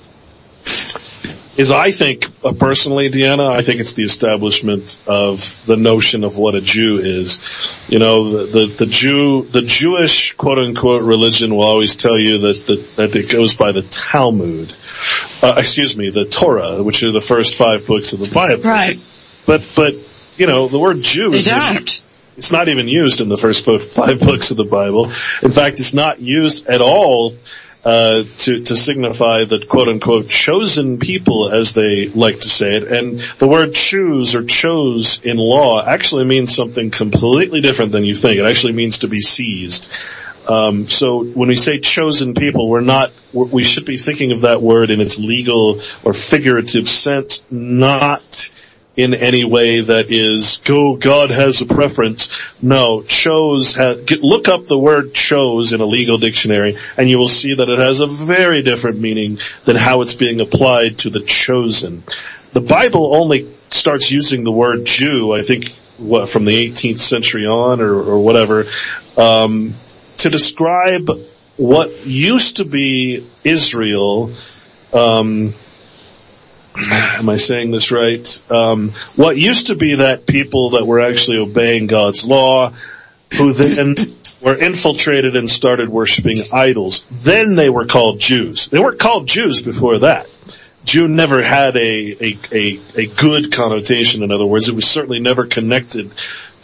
is I think, uh, personally, Deanna, I think it's the establishment of the notion of what a Jew is. You know, the, the, the Jew, the Jewish quote unquote religion will always tell you that, that, that it goes by the Talmud. Uh, excuse me, the Torah, which are the first five books of the Bible. Right. But, but, you know, the word Jew they is, don't. It's not even used in the first five books of the Bible. In fact, it's not used at all Uh, to, to signify the quote unquote chosen people, as they like to say it. And the word choose or chose in law actually means something completely different than you think. It actually means to be seized. Um, so when we say chosen people, we're not, we're, we should be thinking of that word in its legal or figurative sense, not in any way that is, go, God has a preference. No, chose, has, get, look up the word chose in a legal dictionary, and you will see that it has a very different meaning than how it's being applied to the chosen. The Bible only starts using the word Jew, I think, what, from the eighteenth century on, or, or whatever, um, to describe what used to be Israel, um, am I saying this right? Um, what used to be that people that were actually obeying God's law, who then were infiltrated and started worshiping idols. Then they were called Jews. They weren't called Jews before that. Jew never had a, a, a, a good connotation. In other words, it was certainly never connected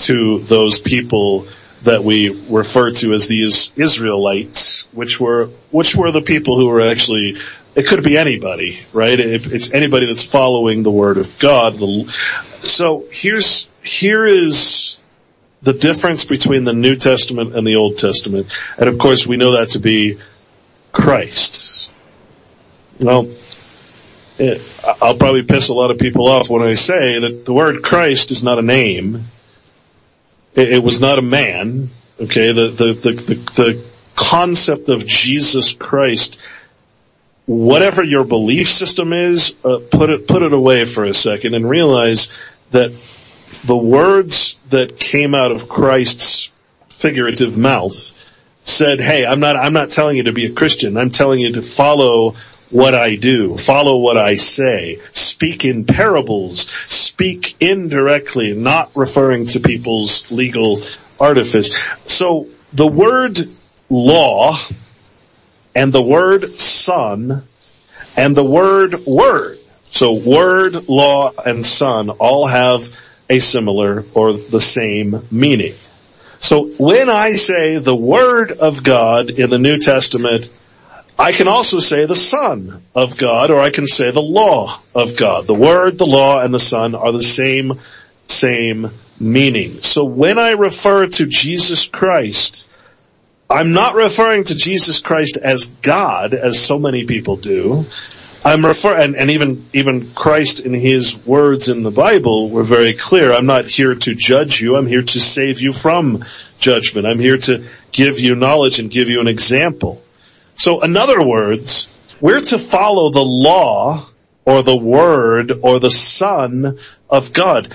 to those people that we refer to as the Israelites, which were, which were the people who were actually, it could be anybody, right? It, it's anybody that's following the Word of God. So here's, here is the difference between the New Testament and the Old Testament. And of course we know that to be Christ. Well, it, I'll probably piss a lot of people off when I say that the word Christ is not a name. It, it was not a man. Okay, the, the, the, the, the concept of Jesus Christ, whatever your belief system is, uh, put it, put it away for a second and realize that the words that came out of Christ's figurative mouth said, hey, I'm not, I'm not telling you to be a Christian. I'm telling you to follow what I do, follow what I say, speak in parables, speak indirectly, not referring to people's legal artifice. So the word law and the word son and the word word, so word, law, and son all have a similar or the same meaning. So when I say the Word of God in the New Testament, I can also say the Son of God, or I can say the law of God. The Word, the law, and the Son are the same, same meaning. So when I refer to Jesus Christ, I'm not referring to Jesus Christ as God, as so many people do. I'm refer, and, and even, even Christ in his words in the Bible were very clear. I'm not here to judge you. I'm here to save you from judgment. I'm here to give you knowledge and give you an example. So in other words, we're to follow the law or the word or the Son of God.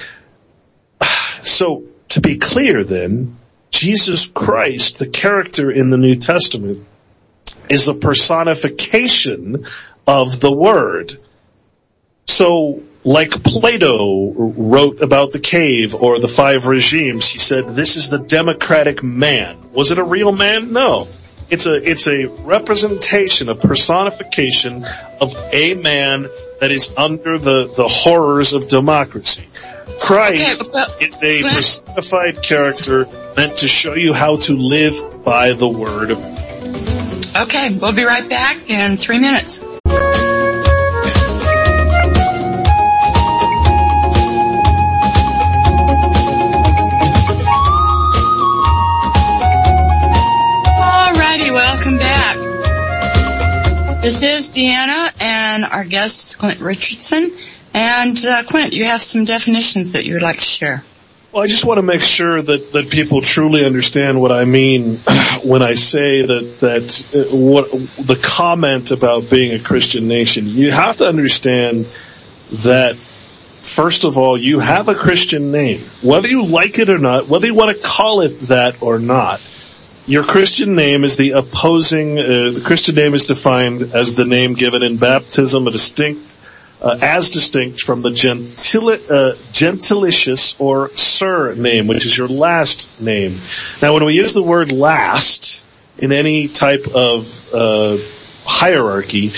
So to be clear then, Jesus Christ, the character in the New Testament, is a personification of the Word. So, like Plato wrote about the cave or the five regimes, he said, this is the democratic man. Was it a real man? No. It's a, it's a representation, a personification of a man that is under the, the horrors of democracy. Christ okay, well, is a well, personified character meant to show you how to live by the Word of God. Okay, we'll be right back in three minutes. Welcome back. This is Deanna, and our guest is Clint Richardson. And uh, Clint, you have some definitions that you would like to share. Well, I just want to make sure that, that people truly understand what I mean when I say that that uh, what the comment about being a Christian nation. You have to understand that, first of all, you have a Christian name. Whether you like it or not, whether you want to call it that or not, your Christian name is the opposing, uh, the Christian name is defined as the name given in baptism, a distinct, uh, as distinct from the gentil, uh, gentilicious or surname, which is your last name. Now when we use the word last in any type of, uh, hierarchy,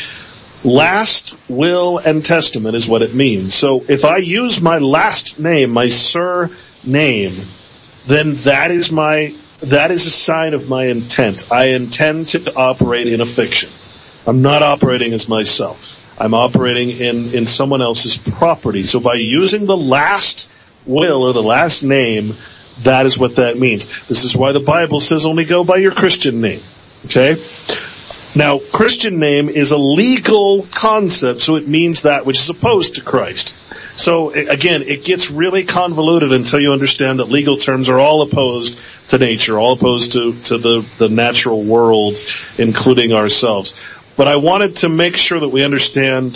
last, will, and testament is what it means. So if I use my last name, my surname, then that is my That is a sign of my intent. I intend to operate in a fiction. I'm not operating as myself. I'm operating in, in someone else's property. So by using the last will or the last name, that is what that means. This is why the Bible says only go by your Christian name. Okay? Now, Christian name is a legal concept, so it means that which is opposed to Christ. So again, it gets really convoluted until you understand that legal terms are all opposed to nature, all opposed to, to the, the natural world, including ourselves. But I wanted to make sure that we understand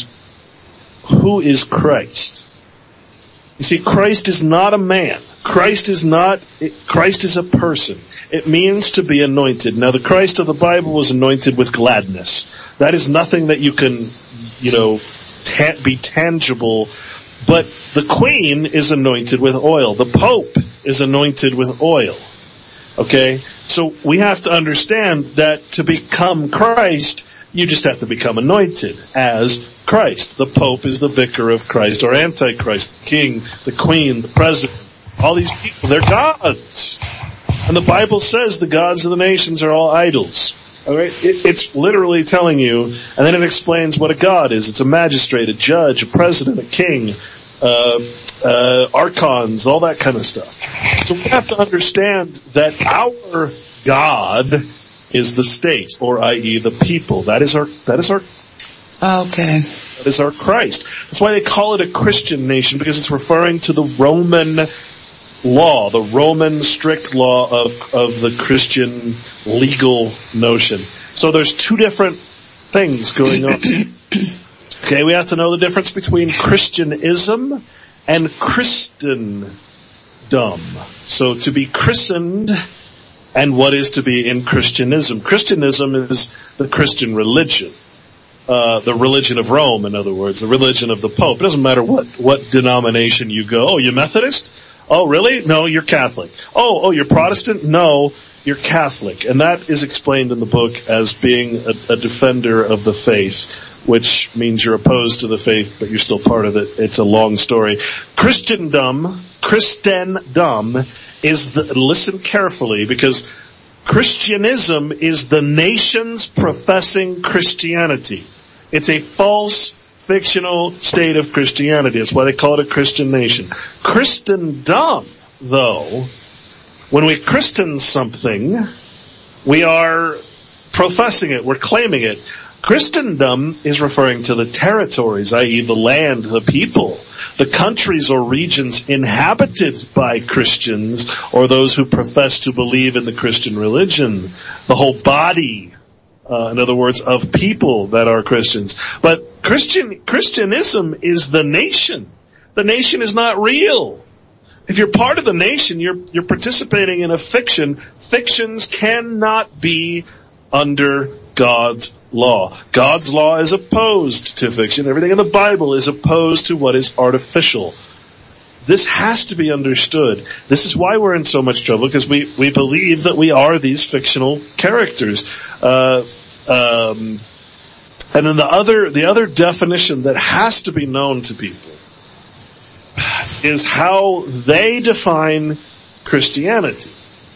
who is Christ. You see, Christ is not a man. Christ is not, Christ is a person. It means to be anointed. Now the Christ of the Bible was anointed with gladness. That is nothing that you can, you know, ta- be tangible. But the Queen is anointed with oil. The Pope is anointed with oil. Okay? So we have to understand that to become Christ, you just have to become anointed as Christ. The Pope is the vicar of Christ or Antichrist, the King, the Queen, the President. all these people, they're gods. And the Bible says the gods of the nations are all idols. All right? It, it's literally telling you, and then it explains what a god is. It's a magistrate, a judge, a president, a king, uh, uh, archons, all that kind of stuff. So we have to understand that our God is the state, or that is the people. That is our, that is our, okay. That is our Christ. That's why they call it a Christian nation, because it's referring to the Roman law, the Roman strict law of, of the Christian legal notion. So there's two different things going on. Okay, we have to know the difference between Christianism and Christendom. So to be christened and what is to be in Christianism. Christianism is the Christian religion. Uh, the religion of Rome, in other words, the religion of the Pope. It doesn't matter what, what denomination you go. Oh, you're Methodist? Oh, really? No, you're Catholic. Oh, oh, you're Protestant? No, you're Catholic. And that is explained in the book as being a, a defender of the faith, which means you're opposed to the faith, but you're still part of it. It's a long story. Christendom, Christendom is the, listen carefully, because Christianism is the nations professing Christianity. It's a false, fictional state of Christianity. That's why they call it a Christian nation. Christendom, though, when we christen something, we are professing it, we're claiming it. Christendom is referring to the territories, that is the land, the people, the countries or regions inhabited by Christians or those who profess to believe in the Christian religion. The whole body, uh, in other words, of people that are Christians. But Christian, Christianism is the nation. The nation is not real. If you're part of the nation, you're, you're participating in a fiction. Fictions cannot be under God's law. God's law is opposed to fiction. Everything in the Bible is opposed to what is artificial. This has to be understood. This is why we're in so much trouble, because we, we believe that we are these fictional characters. Uh, um, and then the other, the other definition that has to be known to people is how they define Christianity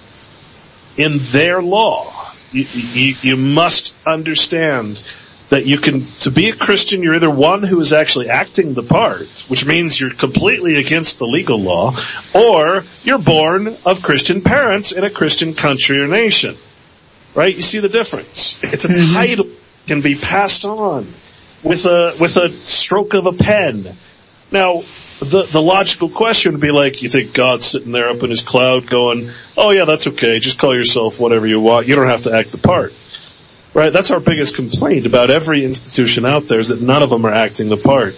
in their law. You, you, you must understand that you can, to be a Christian, you're either one who is actually acting the part, which means you're completely against the legal law, or you're born of Christian parents in a Christian country or nation. Right? You see the difference. It's a mm-hmm. title that can be passed on with a, with a stroke of a pen. Now, the, the logical question would be like, you think God's sitting there up in his cloud going, oh yeah, that's okay, just call yourself whatever you want, you don't have to act the part. Right? That's our biggest complaint about every institution out there, is that none of them are acting the part.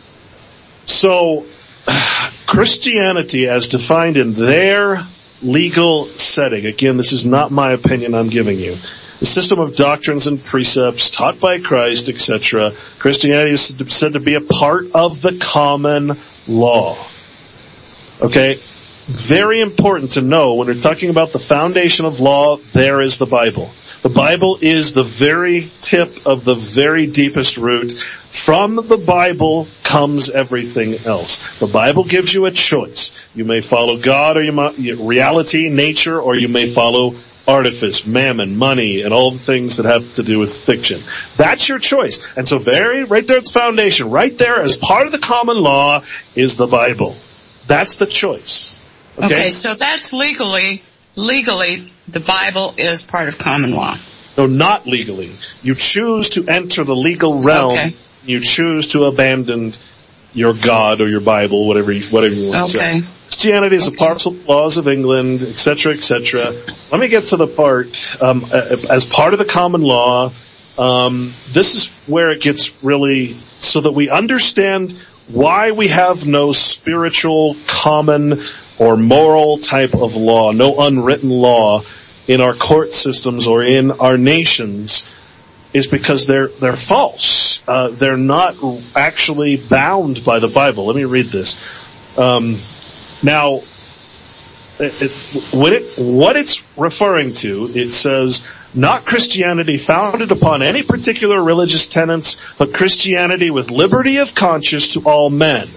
So, Christianity as defined in their legal setting, again, this is not my opinion I'm giving you, the system of doctrines and precepts taught by Christ, et cetera. Christianity is said to be a part of the common law. Okay? Very important to know when we're talking about the foundation of law, there is the Bible. The Bible is the very tip of the very deepest root. From the Bible comes everything else. The Bible gives you a choice. You may follow God or you may, reality, nature, or you may follow artifice, mammon, money, and all the things that have to do with fiction. That's your choice. And so very, right there at the foundation, right there as part of the common law is the Bible. That's the choice. Okay, okay so that's legally, legally, the Bible is part of common law. No, not legally. You choose to enter the legal realm. Okay. You choose to abandon your God or your Bible, whatever you, whatever you want okay. to say. Christianity is okay. a part of the laws of England, et cetera, et cetera. Let me get to the part, um, as part of the common law, um, this is where it gets really, so that we understand why we have no spiritual, common, or moral type of law, no unwritten law in our court systems or in our nations, is because they're, they're false. Uh, they're not actually bound by the Bible. Let me read this. Um, now, it, it, what, it, what it's referring to, it says, not Christianity founded upon any particular religious tenets, but Christianity with liberty of conscience to all men.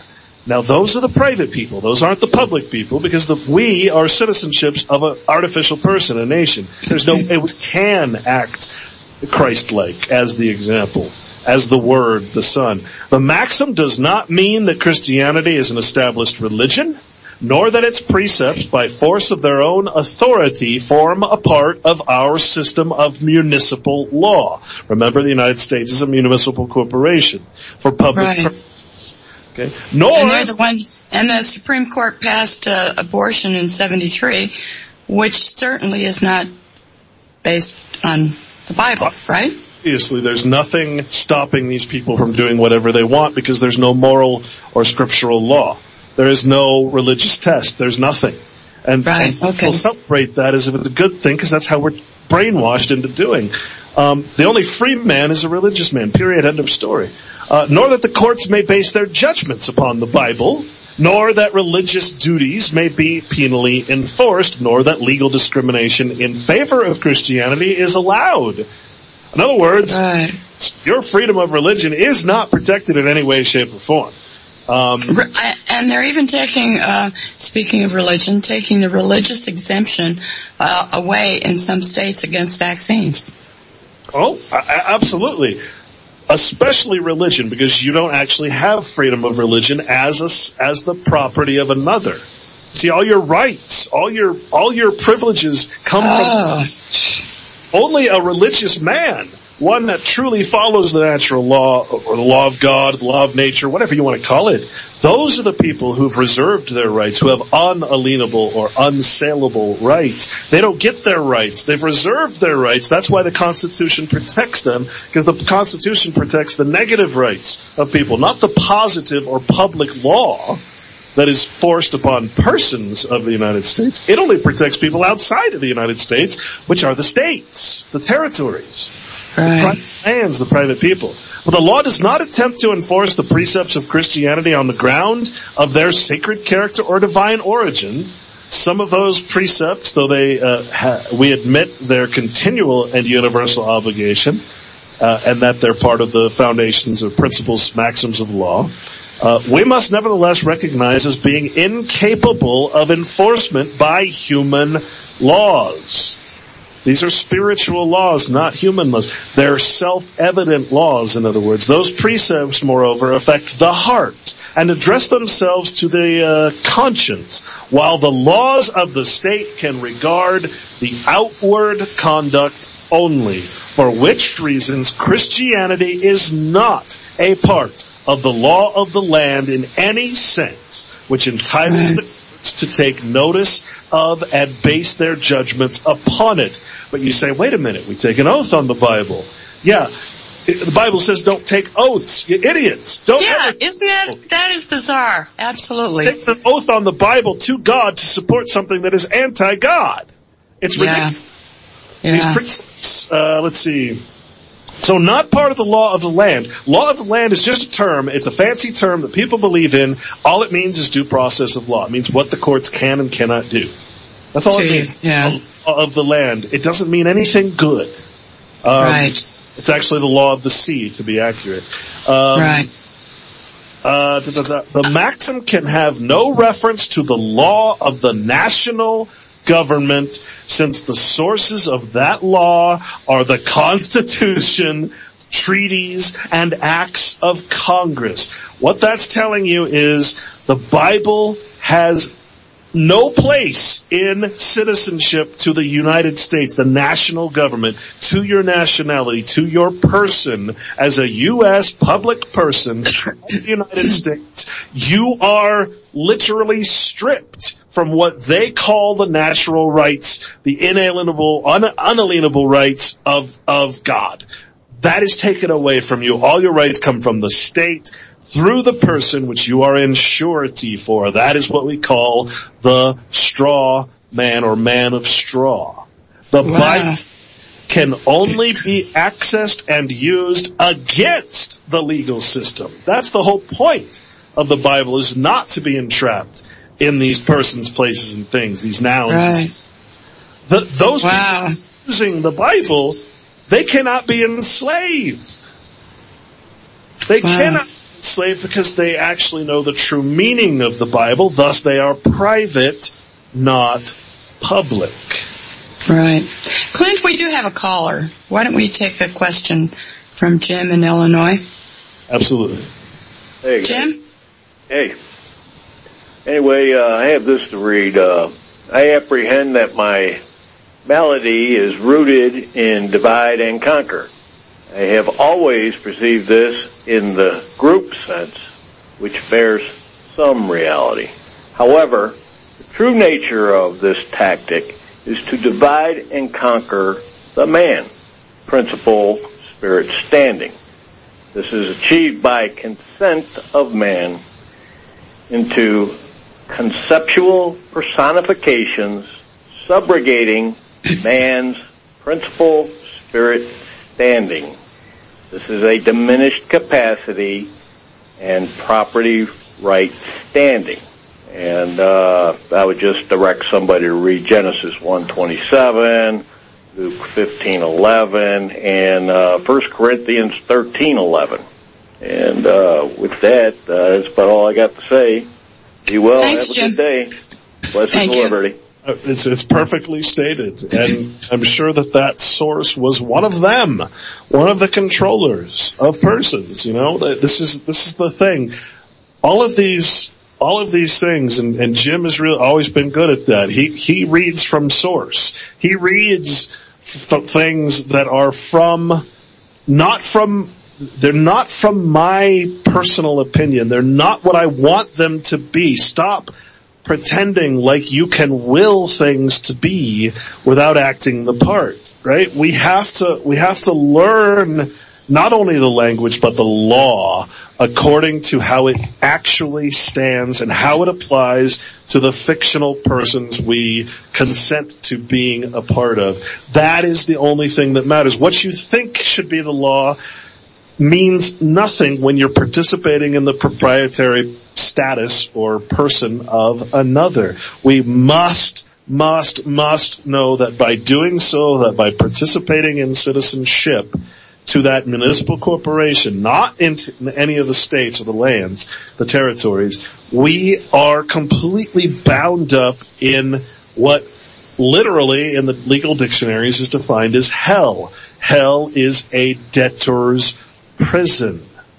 Now those are the private people. Those aren't the public people, because the, we are citizenships of an artificial person, a nation. There's no way we can act Christ-like as the example, as the Word, the Son. The maxim does not mean that Christianity is an established religion, nor that its precepts, by force of their own authority, form a part of our system of municipal law. Remember, the United States is a municipal corporation for public right. purposes. Okay. Nor, and they're the one, and the Supreme Court passed uh, abortion in seventy-three, which certainly is not based on the Bible, right? Obviously, there's nothing stopping these people from doing whatever they want, because there's no moral or scriptural law. There is no religious test. There's nothing. And, right. and people okay. celebrate that as if it's a good thing, because that's how we're brainwashed into doing. Um, the only free man is a religious man, period, end of story. Uh, nor that the courts may base their judgments upon the Bible, nor that religious duties may be penally enforced, nor that legal discrimination in favor of Christianity is allowed. In other words, right. your freedom of religion is not protected in any way, shape, or form. Um, and they're even taking, uh, speaking of religion, taking the religious exemption uh, away in some states against vaccines. Oh, absolutely. Especially religion, because you don't actually have freedom of religion as a, as the property of another. See, all your rights, all your all your privileges come oh. from only a religious man, one that truly follows the natural law, or the law of God, the law of nature, whatever you want to call it. Those are the people who've reserved their rights, who have unalienable or unsaleable rights. They don't get their rights. They've reserved their rights. That's why the Constitution protects them, because the Constitution protects the negative rights of people, not the positive or public law that is forced upon persons of the United States. It only protects people outside of the United States, which are the states, the territories. Right. The private lands, the private people. But the law does not attempt to enforce the precepts of Christianity on the ground of their sacred character or divine origin. Some of those precepts, though they, uh, ha- we admit their continual and universal obligation, uh, and that they're part of the foundations of principles, maxims of law, uh, we must nevertheless recognize as being incapable of enforcement by human laws. These are spiritual laws, not human laws. They're self-evident laws, in other words. Those precepts, moreover, affect the heart and address themselves to the uh, conscience, while the laws of the state can regard the outward conduct only, for which reasons Christianity is not a part of the law of the land in any sense, which entitles the to take notice of and base their judgments upon it. But you say, wait a minute, we take an oath on the Bible. Yeah, it, the Bible says don't take oaths, you idiots. Don't yeah, ever isn't that, that is bizarre. Absolutely. take an oath on the Bible to God to support something that is anti-God. It's yeah. ridiculous. Yeah. These precepts, uh, let's see. So not part of the law of the land. Law of the land is just a term. It's a fancy term that people believe in. All it means is due process of law. It means what the courts can and cannot do. That's all Gee, it means. Yeah. Law of the land. It doesn't mean anything good. Um, right. It's actually the law of the sea, to be accurate. Um, right. Uh, da, da, da. The maxim can have no reference to the law of the national government, since the sources of that law are the Constitution, treaties, and acts of Congress. What that's telling you is the Bible has no place in citizenship to the United States, the national government, to your nationality, to your person as a U S public person of the United States. You are literally stripped from what they call the natural rights, the inalienable, un- unalienable rights of, of God. That is taken away from you. All your rights come from the state through the person which you are in surety for. That is what we call the straw man or man of straw. The wow. Bible can only be accessed and used against the legal system. That's the whole point of the Bible, is not to be entrapped in these persons, places, and things, these nouns. Right. The, those wow. people using the Bible, they cannot be enslaved. They wow. cannot be slave because they actually know the true meaning of the Bible. Thus they are private, not public. Right. Clint, we do have a caller. Why don't we take a question from Jim in Illinois? Absolutely. Hey, Jim? Hey. Anyway, uh, I have this to read. Uh, I apprehend that my malady is rooted in divide and conquer. I have always perceived this in the group sense, which bears some reality. However, the true nature of this tactic is to divide and conquer the man, principle, spirit, standing. This is achieved by consent of man into conceptual personifications, subrogating man's principle, spirit, standing. This is a diminished capacity and property right standing. And uh, I would just direct somebody to read Genesis one twenty-seven, Luke fifteen eleven, and uh, First Corinthians thirteen eleven. And uh, with that, uh, that's about all I got to say. Be well. Thanks, Have a Jim. good day. Blessings and liberty. Uh, It's, it's perfectly stated, and I'm sure that that source was one of them, one of the controllers of persons. You know, this is this is the thing. All of these, all of these things, and, and Jim has really always been good at that. He he reads from source. He reads f- things that are from, not from. They're not from my personal opinion. They're not what I want them to be. Stop pretending like you can will things to be without acting the part, right? We have to, we have to learn not only the language, but the law according to how it actually stands and how it applies to the fictional persons we consent to being a part of. That is the only thing that matters. What you think should be the law means nothing when you're participating in the proprietary status or person of another. We must, must, must know that by doing so, that by participating in citizenship to that municipal corporation, not into any of the states or the lands, the territories, we are completely bound up in what literally in the legal dictionaries is defined as hell. Hell is a debtor's prison.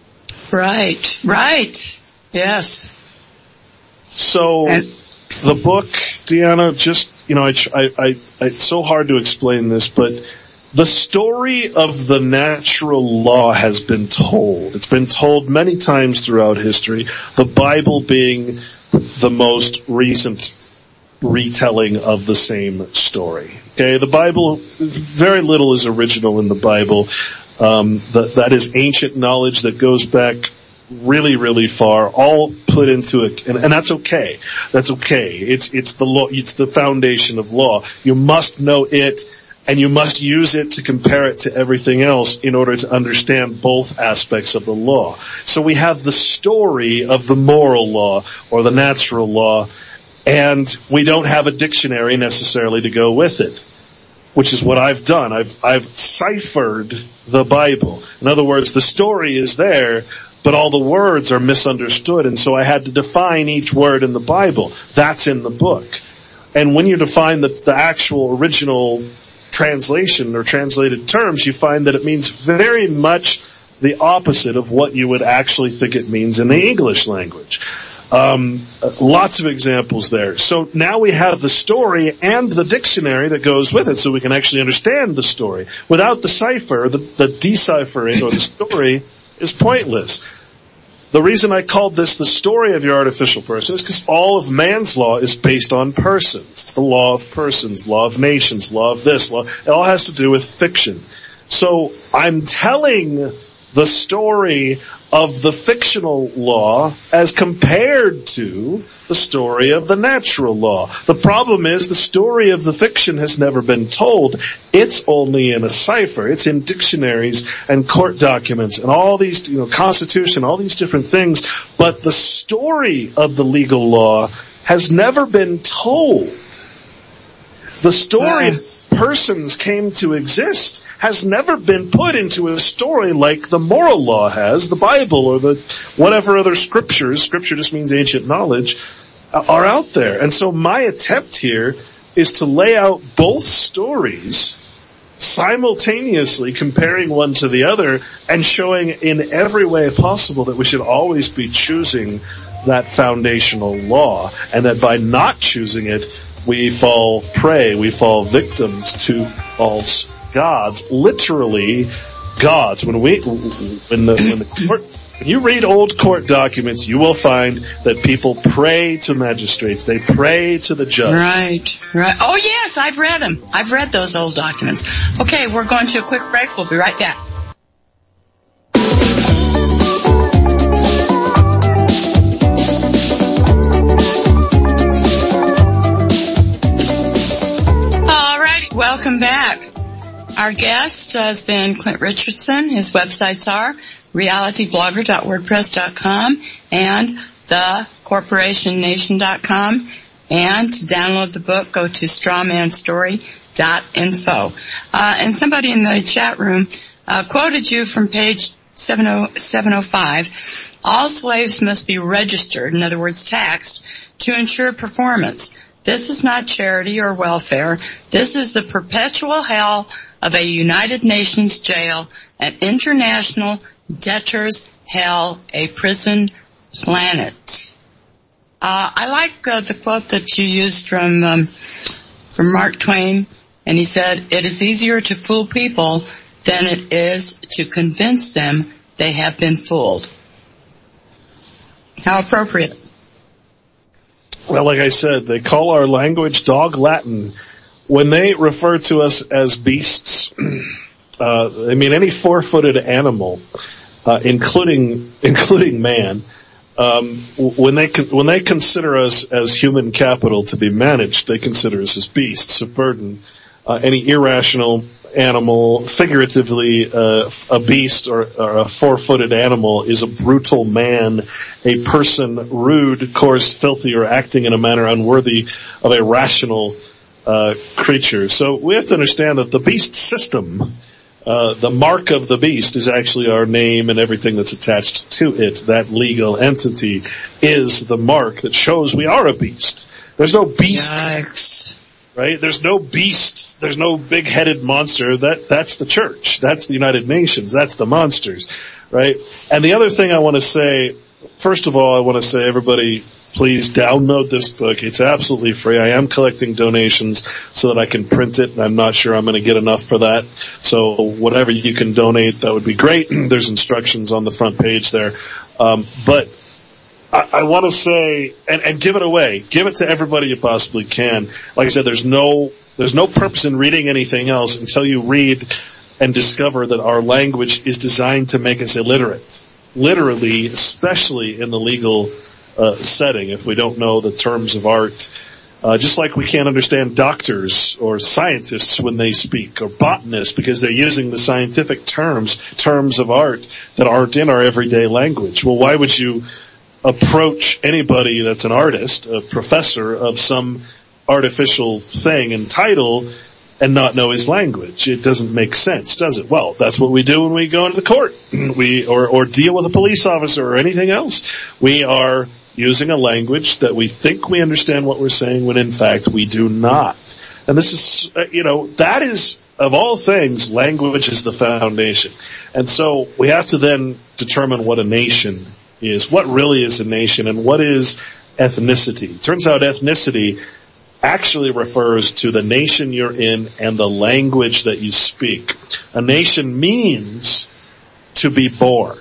Right, right. Yes. So And- the book, Deanna, just, you know, I, I, I, it's so hard to explain this, but the story of the natural law has been told. It's been told many times throughout history, the Bible being the most recent retelling of the same story. Okay, the Bible, very little is original in the Bible. Um, that, that is ancient knowledge that goes back really, really far, all put into it, and, and that's okay. That's okay. It's, it's the law, it's the foundation of law. You must know it, and you must use it to compare it to everything else in order to understand both aspects of the law. So we have the story of the moral law, or the natural law, and we don't have a dictionary necessarily to go with it. Which is what I've done. I've, I've ciphered the Bible. In other words, the story is there, but all the words are misunderstood, and so I had to define each word in the Bible. That's in the book. And when you define the, the actual original translation or translated terms, you find that it means very much the opposite of what you would actually think it means in the English language. Um, lots of examples there. So now we have the story and the dictionary that goes with it, so we can actually understand the story. Without the cipher, the, the deciphering or the story is pointless. The reason I called this the story of your artificial person is because all of man's law is based on persons. It's the law of persons, law of nations, law of this, law. It all has to do with fiction. So I'm telling the story of the fictional law as compared to the story of the natural law. The problem is the story of the fiction has never been told. It's only in a cipher. It's in dictionaries and court documents and all these, you know, constitution, all these different things. But the story of the legal law has never been told. The story of persons came to exist has never been put into a story like the moral law has, the Bible, or the whatever other scriptures, scripture just means ancient knowledge, uh, are out there. And so my attempt here is to lay out both stories simultaneously, comparing one to the other and showing in every way possible that we should always be choosing that foundational law, and that by not choosing it, we fall prey, we fall victims to false gods, literally gods. When we, when the, when the court, when you read old court documents, you will find that people pray to magistrates. They pray to the judge. Right, right. Oh yes, I've read them. I've read those old documents. Okay, we're going to a quick break. We'll be right back. All right, welcome back. Our guest has been Clint Richardson. His websites are reality blogger dot wordpress dot com and the corporation nation dot com. And to download the book, go to strawman story dot info. Uh, and somebody in the chat room uh, quoted you from page seven oh five. All slaves must be registered, in other words taxed, to ensure performance. This is not charity or welfare. This is the perpetual hell of a United Nations jail, an international debtor's hell, a prison planet. Uh, I like uh, the quote that you used from um, from Mark Twain, and he said, "It is easier to fool people than it is to convince them they have been fooled." How appropriate. Well, like I said, they call our language dog Latin. When they refer to us as beasts, uh, I mean any four-footed animal, uh, including including man, um, when they when they consider us as human capital to be managed, they consider us as beasts of burden. Uh, any irrational animal, figuratively, uh, a beast or, or a four-footed animal is a brutal man, a person rude, coarse, filthy, or acting in a manner unworthy of a rational uh, creature. So we have to understand that the beast system, uh, the mark of the beast is actually our name and everything that's attached to it. That legal entity is the mark that shows we are a beast. There's no beast. Yikes. Right? There's no beast. There's no big-headed monster. That, that's the church. That's the United Nations. That's the monsters. Right? And the other thing I want to say, first of all, I want to say, everybody, please download this book. It's absolutely free. I am collecting donations so that I can print it, and I'm not sure I'm going to get enough for that. So whatever you can donate, that would be great. There's instructions on the front page there. Um, but I, I want to say, and, and give it away. Give it to everybody you possibly can. Like I said, there's no, there's no purpose in reading anything else until you read and discover that our language is designed to make us illiterate. Literally, especially in the legal uh, setting, if we don't know the terms of art. Uh, just like we can't understand doctors or scientists when they speak, or botanists, because they're using the scientific terms, terms of art that aren't in our everyday language. Well, why would you approach anybody that's an artist, a professor of some artificial thing and title, and not know his language? It doesn't make sense, does it? Well, that's what we do when we go into the court, we or, or deal with a police officer or anything else. We are using a language that we think we understand what we're saying when in fact we do not. And this is, uh, you know, that is, of all things, language is the foundation. And so we have to then determine what a nation is, what really is a nation, and what is ethnicity. It turns out ethnicity actually refers to the nation you're in and the language that you speak. A nation means to be born.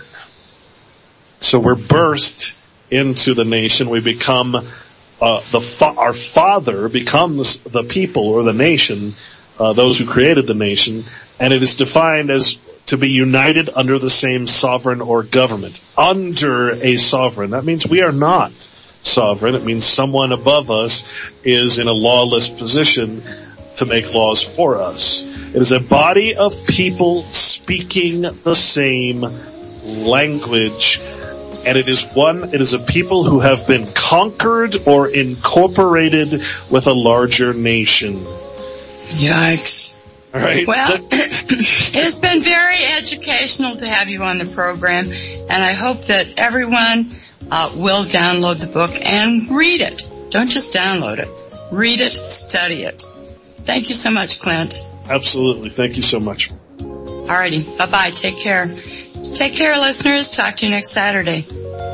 So we're birthed into the nation. We become, uh, the fa- our father becomes the people or the nation, uh, those who created the nation, and it is defined as to be united under the same sovereign or government. Under a sovereign. That means we are not sovereign. It means someone above us is in a lawless position to make laws for us. It is a body of people speaking the same language, and it is one, it is a people who have been conquered or incorporated with a larger nation. Yikes. All right. Well, it has been very educational to have you on the program, and I hope that everyone uh, will download the book and read it. Don't just download it. Read it, study it. Thank you so much, Clint. Absolutely. Thank you so much. Alrighty. Bye-bye. Take care. Take care, listeners. Talk to you next Saturday.